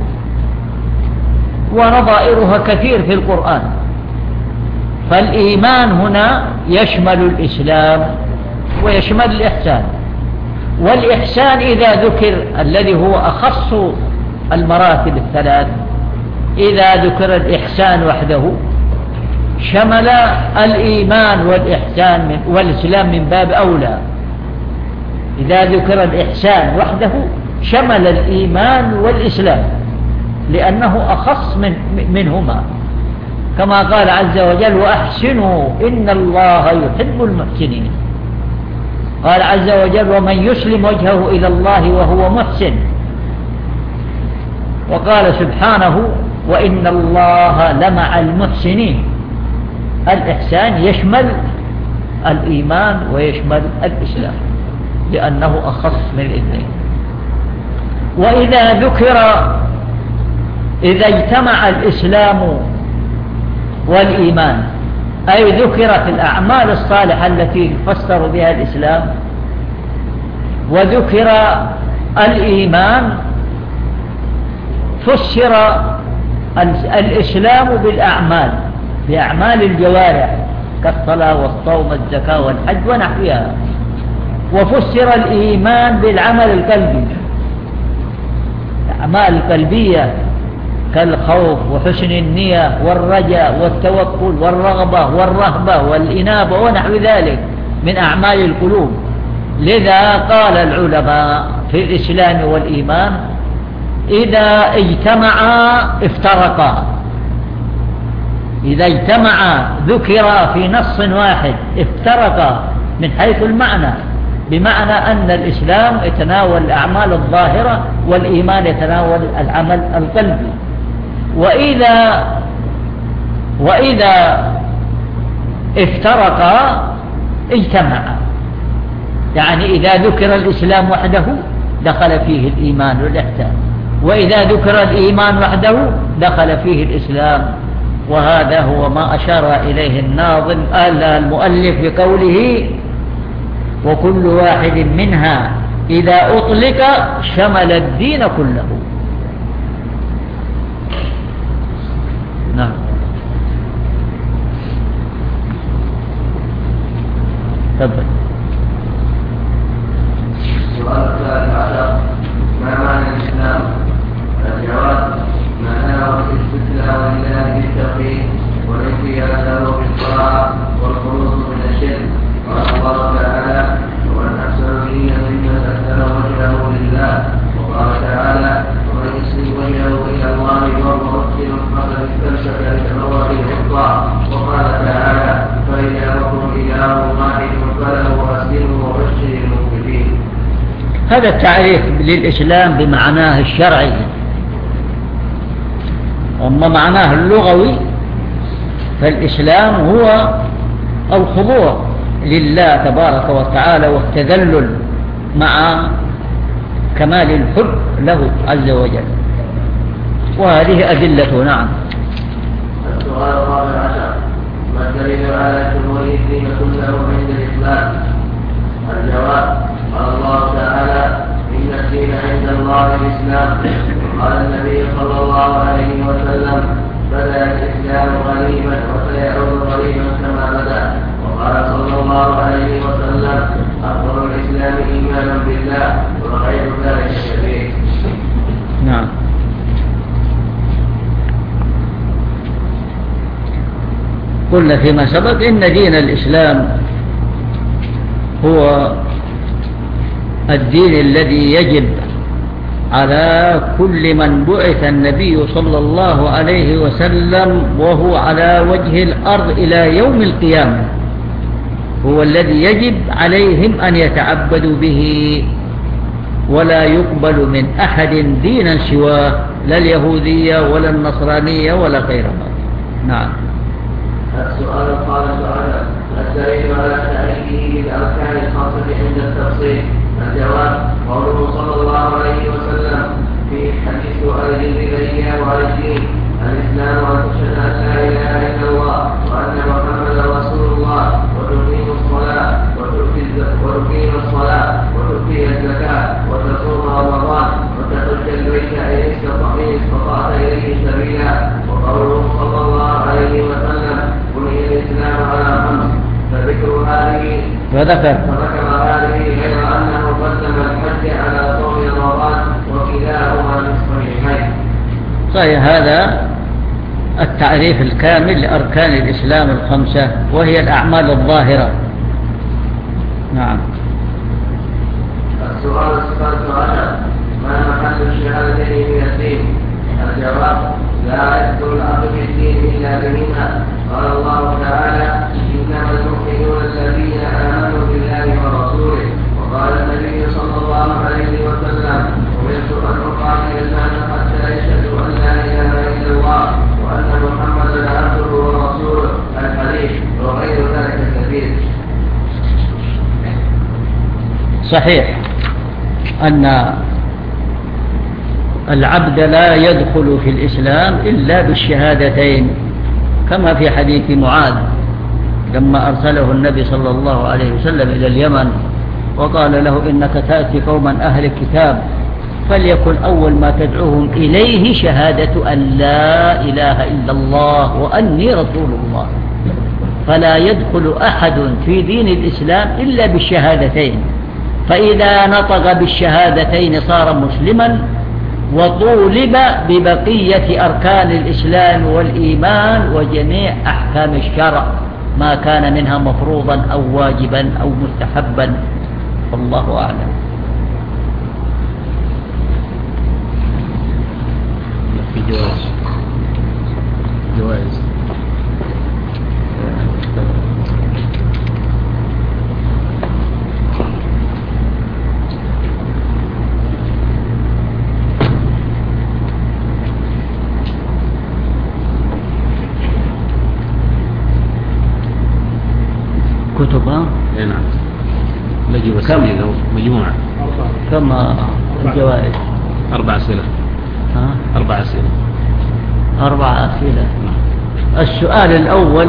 ونظائرها كثير في القرآن. فالإيمان هنا يشمل الإسلام ويشمل الإحسان. والإحسان إذا ذكر الذي هو أخص المراتب الثلاث، إذا ذكر الإحسان وحده شمل الإيمان والإحسان من والإسلام من باب أولى. إذا ذكر الإحسان وحده شمل الإيمان والإسلام لأنه أخص من منهما، كما قال عز وجل: وأحسنوا إن الله يحب المحسنين. قال عز وجل: ومن يسلم وجهه إلى الله وهو محسن. وقال سبحانه: وإن الله لمع المحسنين. الإحسان يشمل الإيمان ويشمل الإسلام. لأنه أخص من الاثنين. وإذا ذكر إذا اجتمع الإسلام والإيمان، أي ذكرت الأعمال الصالحة التي فسر بها الإسلام وذكر الإيمان، فسر الإسلام بالأعمال، بأعمال الجوارح كالصلاة والصوم والزكاة والحج ونحوها، وفسر الإيمان بالعمل القلبي، الأعمال القلبية كالخوف وحسن النية والرجاء والتوكل والرغبة والرهبة والإنابة ونحو ذلك من أعمال القلوب. لذا قال العلماء في الإسلام والإيمان إذا اجتمعا افترقا، إذا اجتمعا ذكرا في نص واحد افترقا من حيث المعنى، بمعنى أن الإسلام يتناول الأعمال الظاهرة والإيمان يتناول العمل القلبي. وإذا وإذا افترقا اجتمعا، يعني إذا ذكر الإسلام وحده دخل فيه الإيمان والإحسان، وإذا ذكر الإيمان وحده دخل فيه الإسلام. وهذا هو ما أشار إليه الناظم المؤلف بقوله وكل واحد منها إذا أطلق شمل الدين كله. نعم. تفضل. السؤال الثالث عشر: ما معنى الإسلام؟ الجواب: معناه الاستسلام لله بالتوحيد والانقياد له بالطاعة والخلوص من الشرك. قال الله تعالى: ومن أحسن دينا ممن أسلم وجهه لله. وقال تعالى: ومن يسلم وجهه إلى الله وهو محسن فقد استمسك بالعروة الوثقى. وقال تعالى: فإلهكم إله واحد فله أسلموا وبشر المؤمنين. هذا التعريف للإسلام بمعناه الشرعي، أما معناه اللغوي فالإسلام هو الخضوع لله تبارك وتعالى والتذلل مع كمال الحب له عز وجل، وهذه أدلته. نعم. السؤال الرابع عشر: ما الدليل على شمول الدين كله عند الإسلام؟ الجواب: قال الله تعالى: إن الدين عند الله الإسلام. قال النبي صلى الله عليه وسلم: بدأ الإسلام غريبا وسيعود غريبا كما بدأ. وقال صلى الله عليه وسلم: أفضل الإسلام إيمانا بالله وغير ذلك كبير. نعم. قلنا فيما سبق إن دين الإسلام هو الدين الذي يجب على كل من بعث النبي صلى الله عليه وسلم وهو على وجه الأرض إلى يوم القيامة، هو الذي يجب عليهم أن يتعبدوا به، ولا يقبل من أحد دينا سواه، لا اليهودية ولا النصرانية ولا غيرها. نعم. السؤال الخامس عشر: الدليل على تعريفه بالأركان الخمسة عند التفصيل. الجواب: قوله صلى الله عليه وسلم في حديث أهل البداية والدين: الإسلام أن تشهد أن لا إله إلا الله وأن محمدا رسول الله وتقيم الصلاة وتقيم الصلاة وتؤتي الزكاة وتصوم رمضان وتحج البيت إن استطعت إليه سبيلا. وقوله صلى الله عليه وسلم: بني الإسلام على خمس، فذكر هذه وذكر فذكر هذه غير أنه قدم الحج على صوم رمضان وكلاهما في الصحيحين. صحيح. هذا التعريف الكامل لأركان الإسلام الخمسة، وهي الأعمال الظاهرة. نعم. السؤال السادس عشر: ما محل الشهادتين من الدين؟ الجواب: لا يدخل العبد في الدين إلا بهما. قال الله تعالى: إنما المؤمنون الذين آمنوا بالله ورسوله. وقال النبي صلى الله عليه وسلم: أمرت أن أقاتل الناس حتى يشهدوا أن لا إله إلا الله وأن محمدا عبده ورسوله. الحديث وغير ذلك كثير. صحيح أن العبد لا يدخل في الإسلام إلا بالشهادتين، كما في حديث معاذ لما أرسله النبي صلى الله عليه وسلم إلى اليمن وقال له إنك تأتي قوما أهل الكتاب فليكن أول ما تدعوهم إليه شهادة أن لا إله إلا الله وأني رسول الله. فلا يدخل أحد في دين الإسلام إلا بالشهادتين، فإذا نطق بالشهادتين صار مسلما، وطولب ببقية أركان الإسلام والإيمان وجميع أحكام الشرع ما كان منها مفروضا أو واجبا أو مستحبا، والله أعلم. في جوائز جوائز كتب. اي نعم. نجيب السيدة مجموعة. كم الجوائز؟ أربع أسئلة. ها؟ أربع أسئلة. أربع أسئلة. السؤال الأول: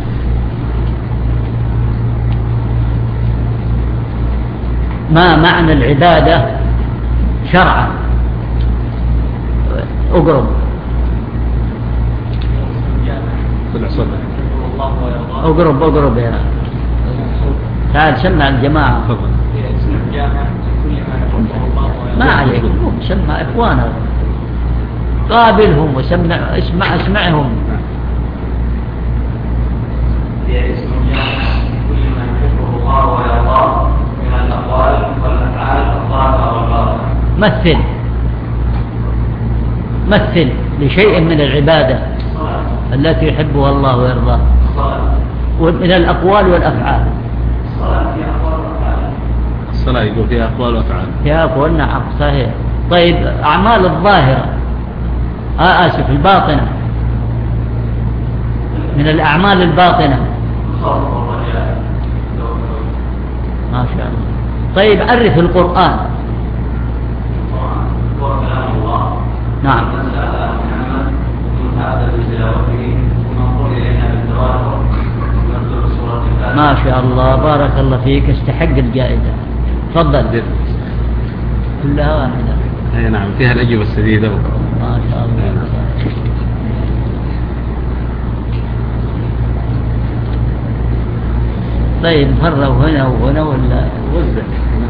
ما معنى العبادة شرعا؟ أقرب أقرب أقرب يا تعال سمع الجماعة. ما عليك، سمع إخوانا، قابلهم وسمع، اسمع اسمعهم. هي اسم جامع كل ما يحبه الله ويرضاه من الأقوال والأفعال الظاهرة والباطنة. مثل مثل لشيء من العبادة التي يحبها الله ويرضاه ومن الأقوال والأفعال. الصلاة يقول فيها أقوال وأفعال. فيها أقوال، نعم صحيح. طيب أعمال الظاهرة، آه آسف الباطنة، من الأعمال الباطنة. ما شاء الله. طيب عرف القرآن. نعم. ما شاء الله، بارك الله فيك، استحق الجائزة. تفضل. كلها واحدة. اي نعم، فيها الأجوبة السديدة. ما شاء الله. طيب مرة هنا وهنا ولا وزع؟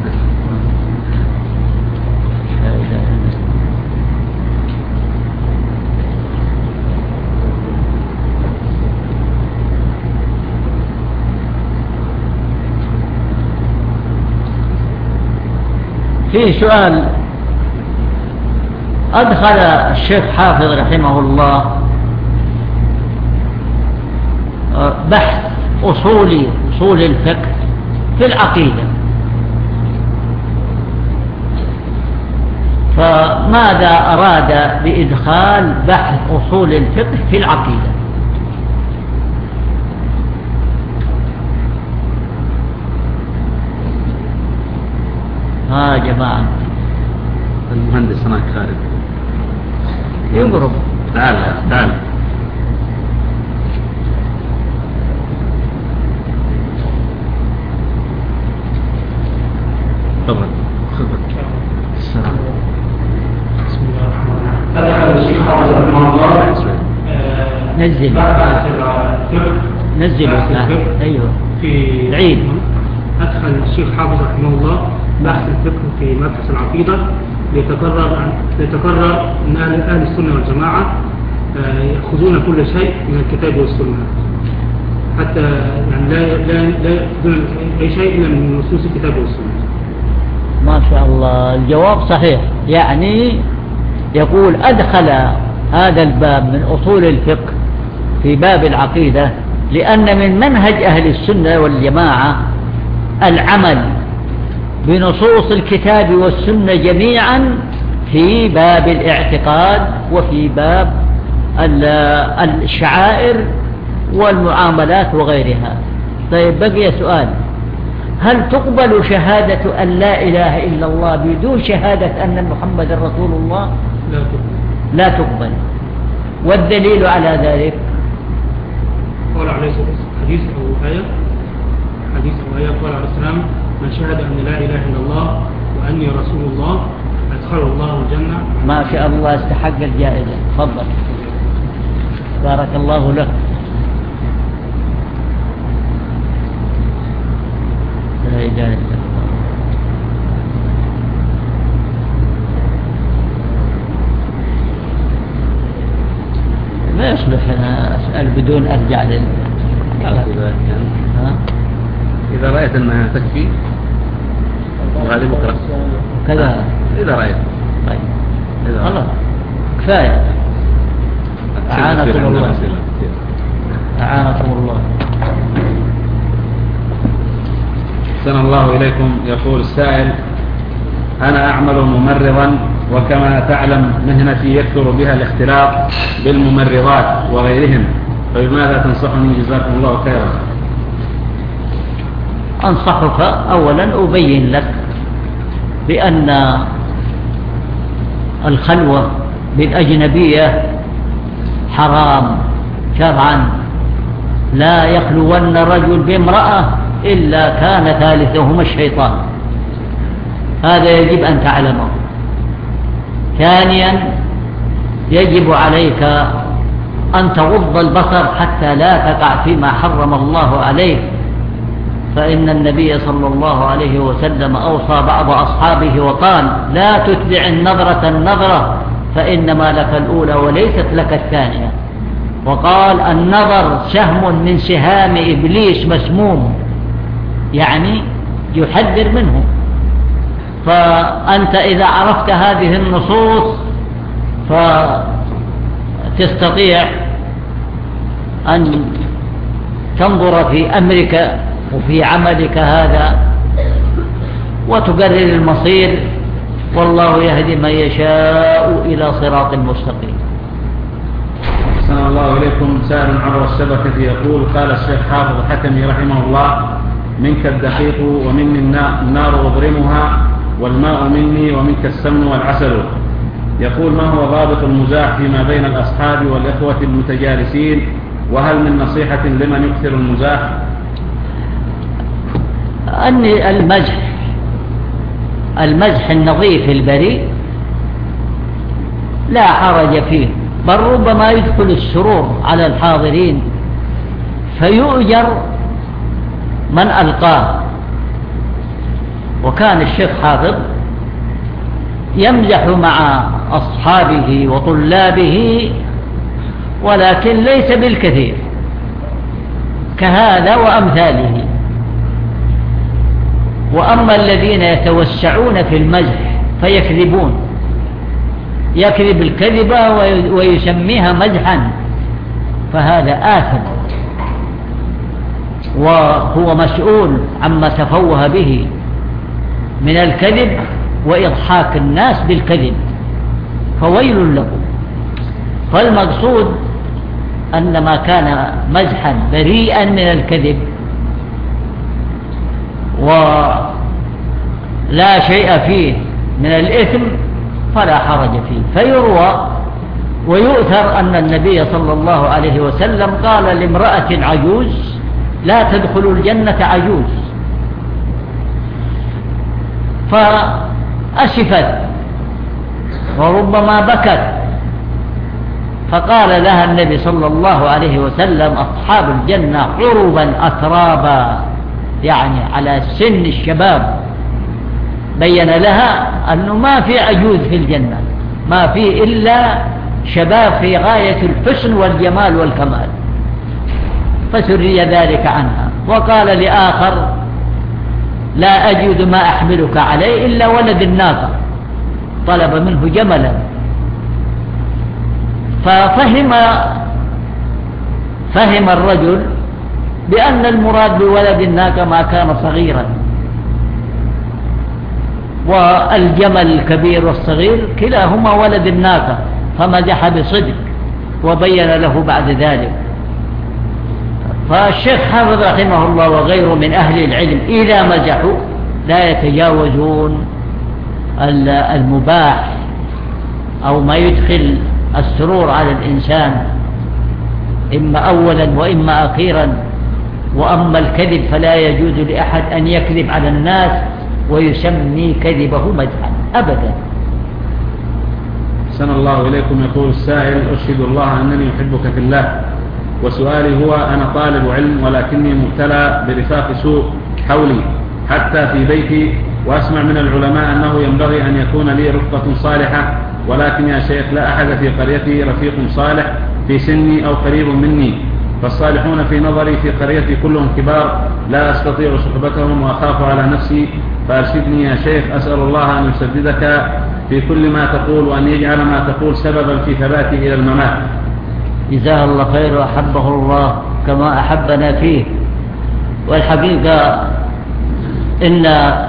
فيه سؤال أدخل الشيخ حافظ رحمه الله بحث أصول أصول الفقه في العقيدة، فماذا أراد بإدخال بحث أصول الفقه في العقيدة؟ ها جماعة، المهندس هناك خارج يقرب. تعال تعال. تفضل. السلام. بسم الله الرحمن الرحيم. أدخل الشيخ حافظ رحمه الله نزل نزل أيوه في العيد. أدخل الشيخ حافظ رحمه الله بحث الفقه في مبحث العقيدة ليتقرر ليتقرر أن أهل السنة والجماعة يأخذون كل شيء من الكتاب والسنة، حتى يعني لا لا لا يأخذون أي شيء إلا من نصوص الكتاب والسنة. ما شاء الله، الجواب صحيح. يعني يقول أدخل هذا الباب من أصول الفقه في باب العقيدة لأن من منهج أهل السنة والجماعة العمل بنصوص الكتاب والسنة جميعا في باب الاعتقاد وفي باب الشعائر والمعاملات وغيرها. طيب بقي سؤال: هل تقبل شهادة أن لا إله إلا الله بدون شهادة أن محمد رسول الله؟ لا تقبل. لا تقبل. والدليل على ذلك قال عليه الصلاة والسلام حديث أو آية حديث أو آية قال عليه السلام من شهد أن لا إله إلا الله وأني رسول الله أدخله الله الجنة. ما شاء الله استحق الجائزة. تفضل بارك الله لك. لا إله إلا الله. ما يصلح أنا أسأل بدون أرجع لل إذا رأيت أنها تكفي وهذه بكرة كذا إذا رأيت. طيب خلاص كفاية. أعانكم الله. أعانكم الله. أحسن الله إليكم. يقول السائل أنا أعمل ممرضا وكما تعلم مهنتي يكثر بها الاختلاط بالممرضات وغيرهم فبماذا تنصحني جزاكم الله خيرا؟ أنصحك أولا أبين لك بأن الخلوة بالأجنبية حرام شرعا. لا يخلون رجل بامرأة إلا كان ثالثهما الشيطان. هذا يجب أن تعلمه. ثانيا يجب عليك أن تغض البصر حتى لا تقع فيما حرم الله عليك، فإن النبي صلى الله عليه وسلم أوصى بعض أصحابه وقال لا تتبع النظرة النظرة فإنما لك الأولى وليست لك الثانية. وقال النظر سهم من سهام إبليس مسموم، يعني يحذر منه. فأنت إذا عرفت هذه النصوص فتستطيع أن تنظر في أمرك وفي عملك هذا وتقرر المصير، والله يهدي من يشاء إلى صراط مستقيم. أحسن الله إليكم. سائل عبر الشبكة يقول قال الشيخ حافظ حكمي رحمه الله منك الدقيق ومني النار أضرمها والماء مني ومنك السمن والعسل. يقول ما هو ضابط المزاح فيما بين الأصحاب والإخوة المتجالسين، وهل من نصيحة لمن يكثر المزاح؟ أن المزح المزح النظيف البريء لا حرج فيه، بل ربما يدخل السرور على الحاضرين فيؤجر من ألقاه. وكان الشيخ حافظ يمزح مع أصحابه وطلابه ولكن ليس بالكثير كهذا وأمثاله. وأما الذين يتوسعون في المزح فيكذبون، يكذب الكذبة ويسميها مزحا، فهذا آثم وهو مسؤول عما تفوه به من الكذب وإضحاك الناس بالكذب، فويل له. فالمقصود أن ما كان مزحا بريئا من الكذب ولا شيء فيه من الإثم فلا حرج فيه. فيروى ويؤثر أن النبي صلى الله عليه وسلم قال لامرأة عجوز لا تدخل الجنة عجوز، فأسفت وربما بكت، فقال لها النبي صلى الله عليه وسلم أصحاب الجنة عربا أترابا، يعني على سن الشباب. بين لها أنه ما في عجوز في الجنة، ما في إلا شباب في غاية الحسن والجمال والكمال، فسري ذلك عنها. وقال لآخر لا أجد ما أحملك عليه إلا ولد الناقة، طلب منه جملا، ففهم فهم الرجل بأن المراد بولد الناقة ما كان صغيرا، والجمل الكبير والصغير كلاهما ولد الناقة، فمزح بصدق وبين له بعد ذلك. فالشيخ حافظ رحمه الله وغيره من أهل العلم إذا مزحوا لا يتجاوزون المباح أو ما يدخل السرور على الإنسان إما أولا وإما أخيرا. وأما الكذب فلا يجوز لأحد أن يكذب على الناس ويسمي كذبه مدحا أبدا. أحسن الله إليكم. يقول السائل: أشهد الله أنني أحبك في الله، وسؤالي هو: أنا طالب علم ولكني مبتلى برفاق سوء حولي حتى في بيتي، وأسمع من العلماء أنه ينبغي أن يكون لي رفقة صالحة، ولكن يا شيخ لا أحد في قريتي رفيق صالح في سني أو قريب مني، فالصالحون في نظري في قريتي كلهم كبار لا أستطيع صحبتهم وأخاف على نفسي، فأرشدني يا شيخ. أسأل الله أن يسددك في كل ما تقول وأن يجعل ما تقول سببا في ثباتي إلى الممات. جزاه الله خير وأحبه الله كما أحبنا فيه. والحقيقة إن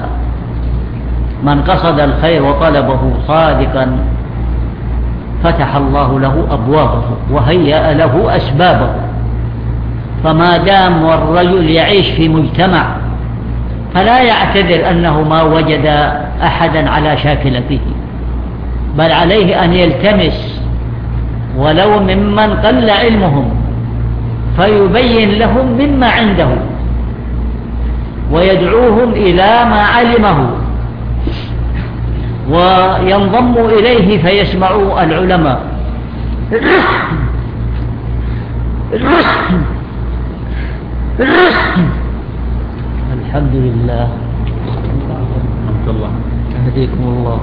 من قصد الخير وطلبه صادقا فتح الله له أبوابه وهيأ له أسبابه. فما دام والرجل يعيش في مجتمع فلا يعتذر أنه ما وجد أحدا على شاكلته، بل عليه أن يلتمس ولو ممن قل علمهم فيبين لهم مما عنده ويدعوهم إلى ما علمه، وينضموا إليه فيسمعوا العلماء. الحمد لله. الحمد لله. يهديكم الله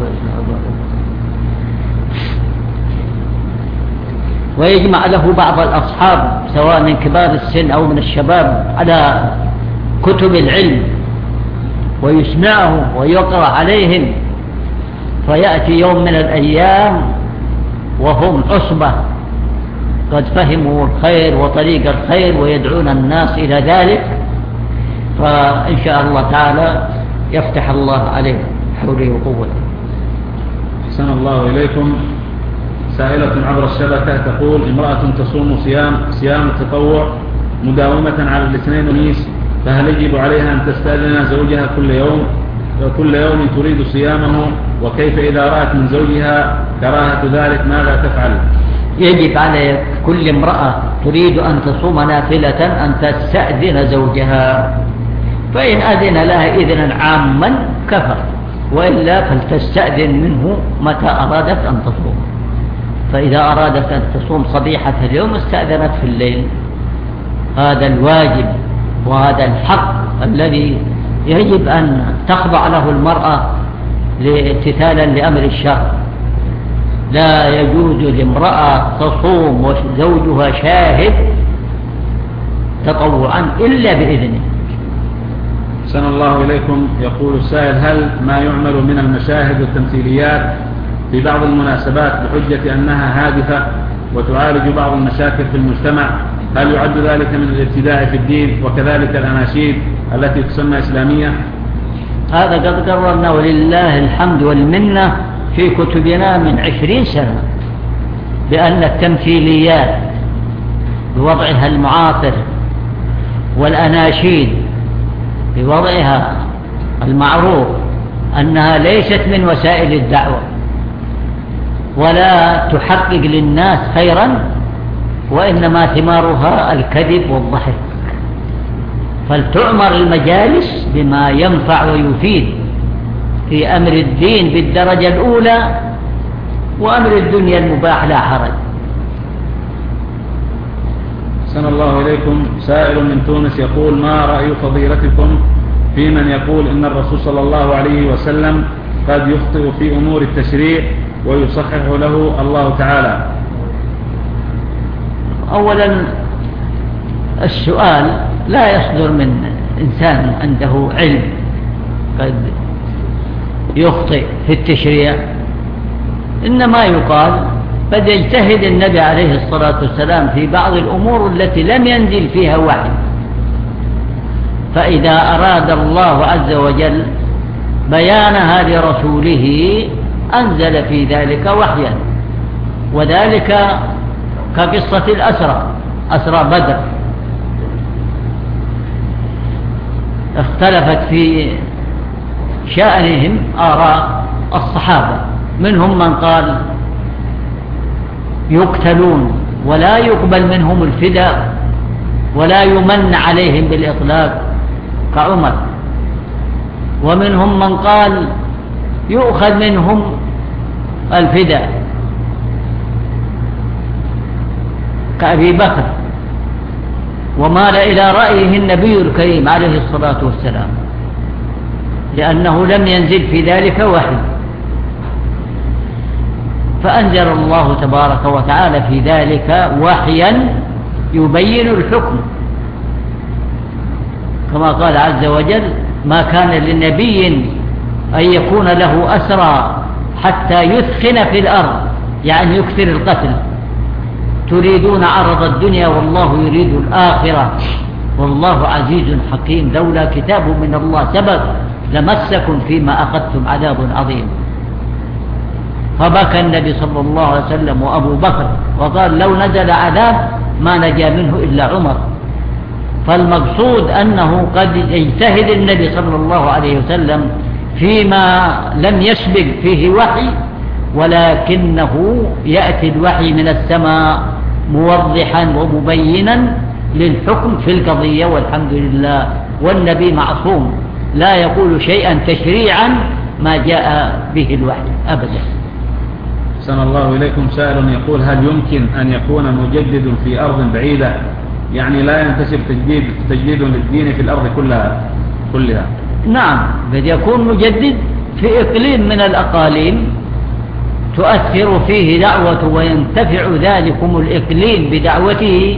ويجمع له بعض الأصحاب سواء من كبار السن أو من الشباب على كتب العلم ويسمعهم ويقرأ عليهم، فيأتي يوم من الأيام وهم عصبة قد فهموا الخير وطريق الخير ويدعون الناس إلى ذلك، فإن شاء الله تعالى يفتح الله عليه حوله وقوته. أحسن الله إليكم. سائلة عبر الشبكة تقول: امرأة تصوم صيام صيام التطوع مداومة على الاثنين والخميس، فهل يجب عليها أن تستأذن زوجها كل يوم كل يوم تريد صيامه؟ وكيف إذا رأت من زوجها كراهة ذلك ماذا تفعل؟ يجب على كل امرأة تريد أن تصوم نافلة أن تستأذن زوجها، فإن أذن لها إذنا عاما كفر، وإلا فلتستأذن منه متى أرادت أن تصوم. فإذا أرادت أن تصوم صبيحة اليوم استأذنت في الليل. هذا الواجب وهذا الحق الذي يجب أن تخضع له المرأة امتثالا لأمر الشرع. لا يجوز لامرأة تصوم وزوجها شاهد تطوعا إلا بإذنه. أحسن الله إليكم. يقول السائل: هل ما يعمل من المشاهد والتمثيليات في بعض المناسبات بحجة أنها هادفة وتعالج بعض المشاكل في المجتمع، هل يعد ذلك من الابتداع في الدين؟ وكذلك الأناشيد التي تسمى إسلامية. هذا قد قررنا ولله الحمد والمنة في كتبنا من عشرين سنة بأن التمثيليات بوضعها المعاصر والأناشيد بوضعها المعروف أنها ليست من وسائل الدعوة ولا تحقق للناس خيرا، وإنما ثمارها الكذب والضحك. فلتعمر المجالس بما ينفع ويفيد في أمر الدين بالدرجة الأولى، وأمر الدنيا المباح لا حرج. أحسن الله إليكم. سائل من تونس يقول: ما رأي فضيلتكم في من يقول إن الرسول صلى الله عليه وسلم قد يخطئ في أمور التشريع ويصحح له الله تعالى؟ أولا السؤال لا يصدر من إنسان عنده علم قد يخطئ في التشريع، إنما يقال قد يجتهد النبي عليه الصلاة والسلام في بعض الأمور التي لم ينزل فيها وحي، فإذا أراد الله عز وجل بيانها لرسوله أنزل في ذلك وحيا، وذلك كقصة الأسرى أسرى بدر اختلفت في شأنهم آراء الصحابة. منهم من قال يقتلون ولا يقبل منهم الفداء ولا يمن عليهم بالإطلاق كعمر، ومنهم من قال يؤخذ منهم الفداء كأبي بكر، ومال إلى رأيه النبي الكريم عليه الصلاة والسلام، لأنه لم ينزل في ذلك وحي، فأنزل الله تبارك وتعالى في ذلك وحيا يبين الحكم، كما قال عز وجل: ما كان للنبي أن يكون له أسرى حتى يثخن في الأرض، يعني يكثر القتل. تريدون عرض الدنيا والله يريد الآخرة والله عزيز حكيم، لولا كتاب من الله سبق لمسكم فيما أخذتم عذاب عظيم. فبكى النبي صلى الله عليه وسلم وأبو بكر وقال: لو نزل عذاب ما نجا منه إلا عمر. فالمقصود أنه قد يجتهد النبي صلى الله عليه وسلم فيما لم يسبق فيه وحي، ولكنه يأتي الوحي من السماء موضحا ومبينا للحكم في القضية، والحمد لله. والنبي معصوم لا يقول شيئا تشريعا ما جاء به الوحي أبدا. أحسن الله إليكم. سائل يقول: هل يمكن أن يكون مجدد في أرض بعيدة، يعني لا ينتسب تجديد تجديد للدين في الأرض كلها كلها؟ نعم، قد يكون مجدد في إقليم من الأقاليم تؤثر فيه دعوة وينتفع ذلكم الإقليم بدعوته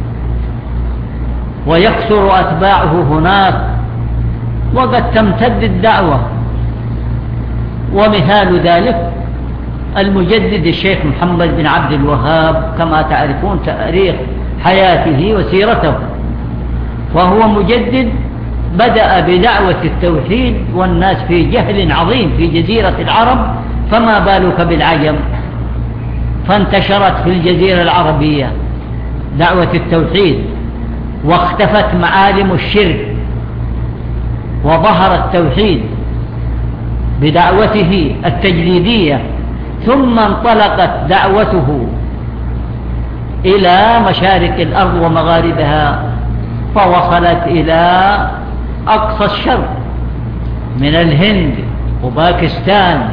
ويكثر أتباعه هناك، وقد تمتد الدعوة. ومثال ذلك المجدد الشيخ محمد بن عبد الوهاب، كما تعرفون تاريخ حياته وسيرته، وهو مجدد بدأ بدعوة التوحيد والناس في جهل عظيم في جزيرة العرب، فما بالك بالعجم، فانتشرت في الجزيرة العربية دعوة التوحيد، واختفت معالم الشرك، وظهر التوحيد بدعوته التجليدية، ثم انطلقت دعوته إلى مشارق الأرض ومغاربها، فوصلت إلى أقصى الشرق من الهند وباكستان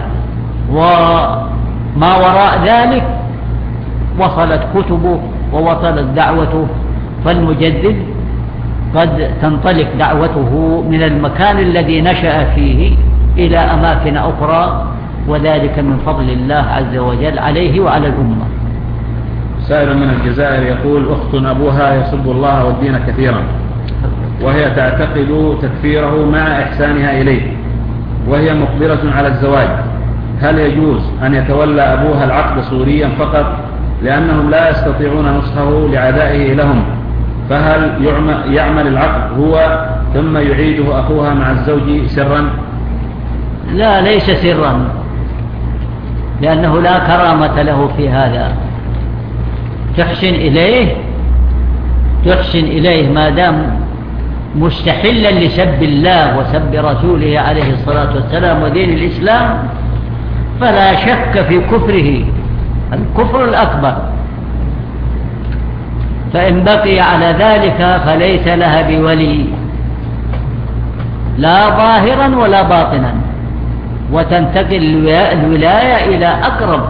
وما وراء ذلك، وصلت كتبه ووصلت دعوته. فالمجدد قد تنطلق دعوته من المكان الذي نشأ فيه إلى أماكن أخرى، وذلك من فضل الله عز وجل عليه وعلى الأمة. سائل من الجزائر يقول: أخت أبوها يسب الله والدين كثيرا، وهي تعتقد تكفيره مع إحسانها إليه، وهي مقبلة على الزواج، هل يجوز أن يتولى أبوها العقد صوريا فقط لأنهم لا يستطيعون نصحه لعدائه لهم؟ فهل يعمل العقد هو ثم يعيده أخوها مع الزوج سرا؟ لا، ليس سرا، لأنه لا كرامة له في هذا. تحسن إليه تحسن إليه ما دام مستحلا لسب الله وسب رسوله عليه الصلاة والسلام ودين الإسلام، فلا شك في كفره، الكفر الأكبر. فإن بقي على ذلك فليس لها بولي، لا ظاهرا ولا باطنا، وتنتقل الولاية إلى أقرب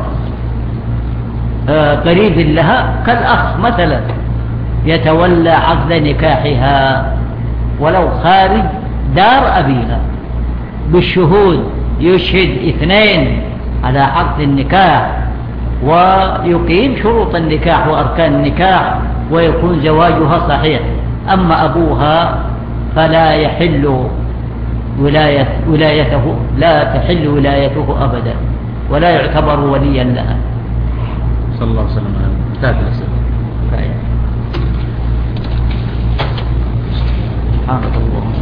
قريب لها كالأخ مثلا، يتولى عقد نكاحها ولو خارج دار أبيها بالشهود، يشهد اثنين على عقد النكاح ويقيم شروط النكاح وأركان النكاح، ويكون زواجها صحيح. أما أبوها فلا يحل ولاية ولايته لا تحل ولايته أبدا، ولا يعتبر وليا لها. صلى الله عليه وسلم. سبحانك اللهم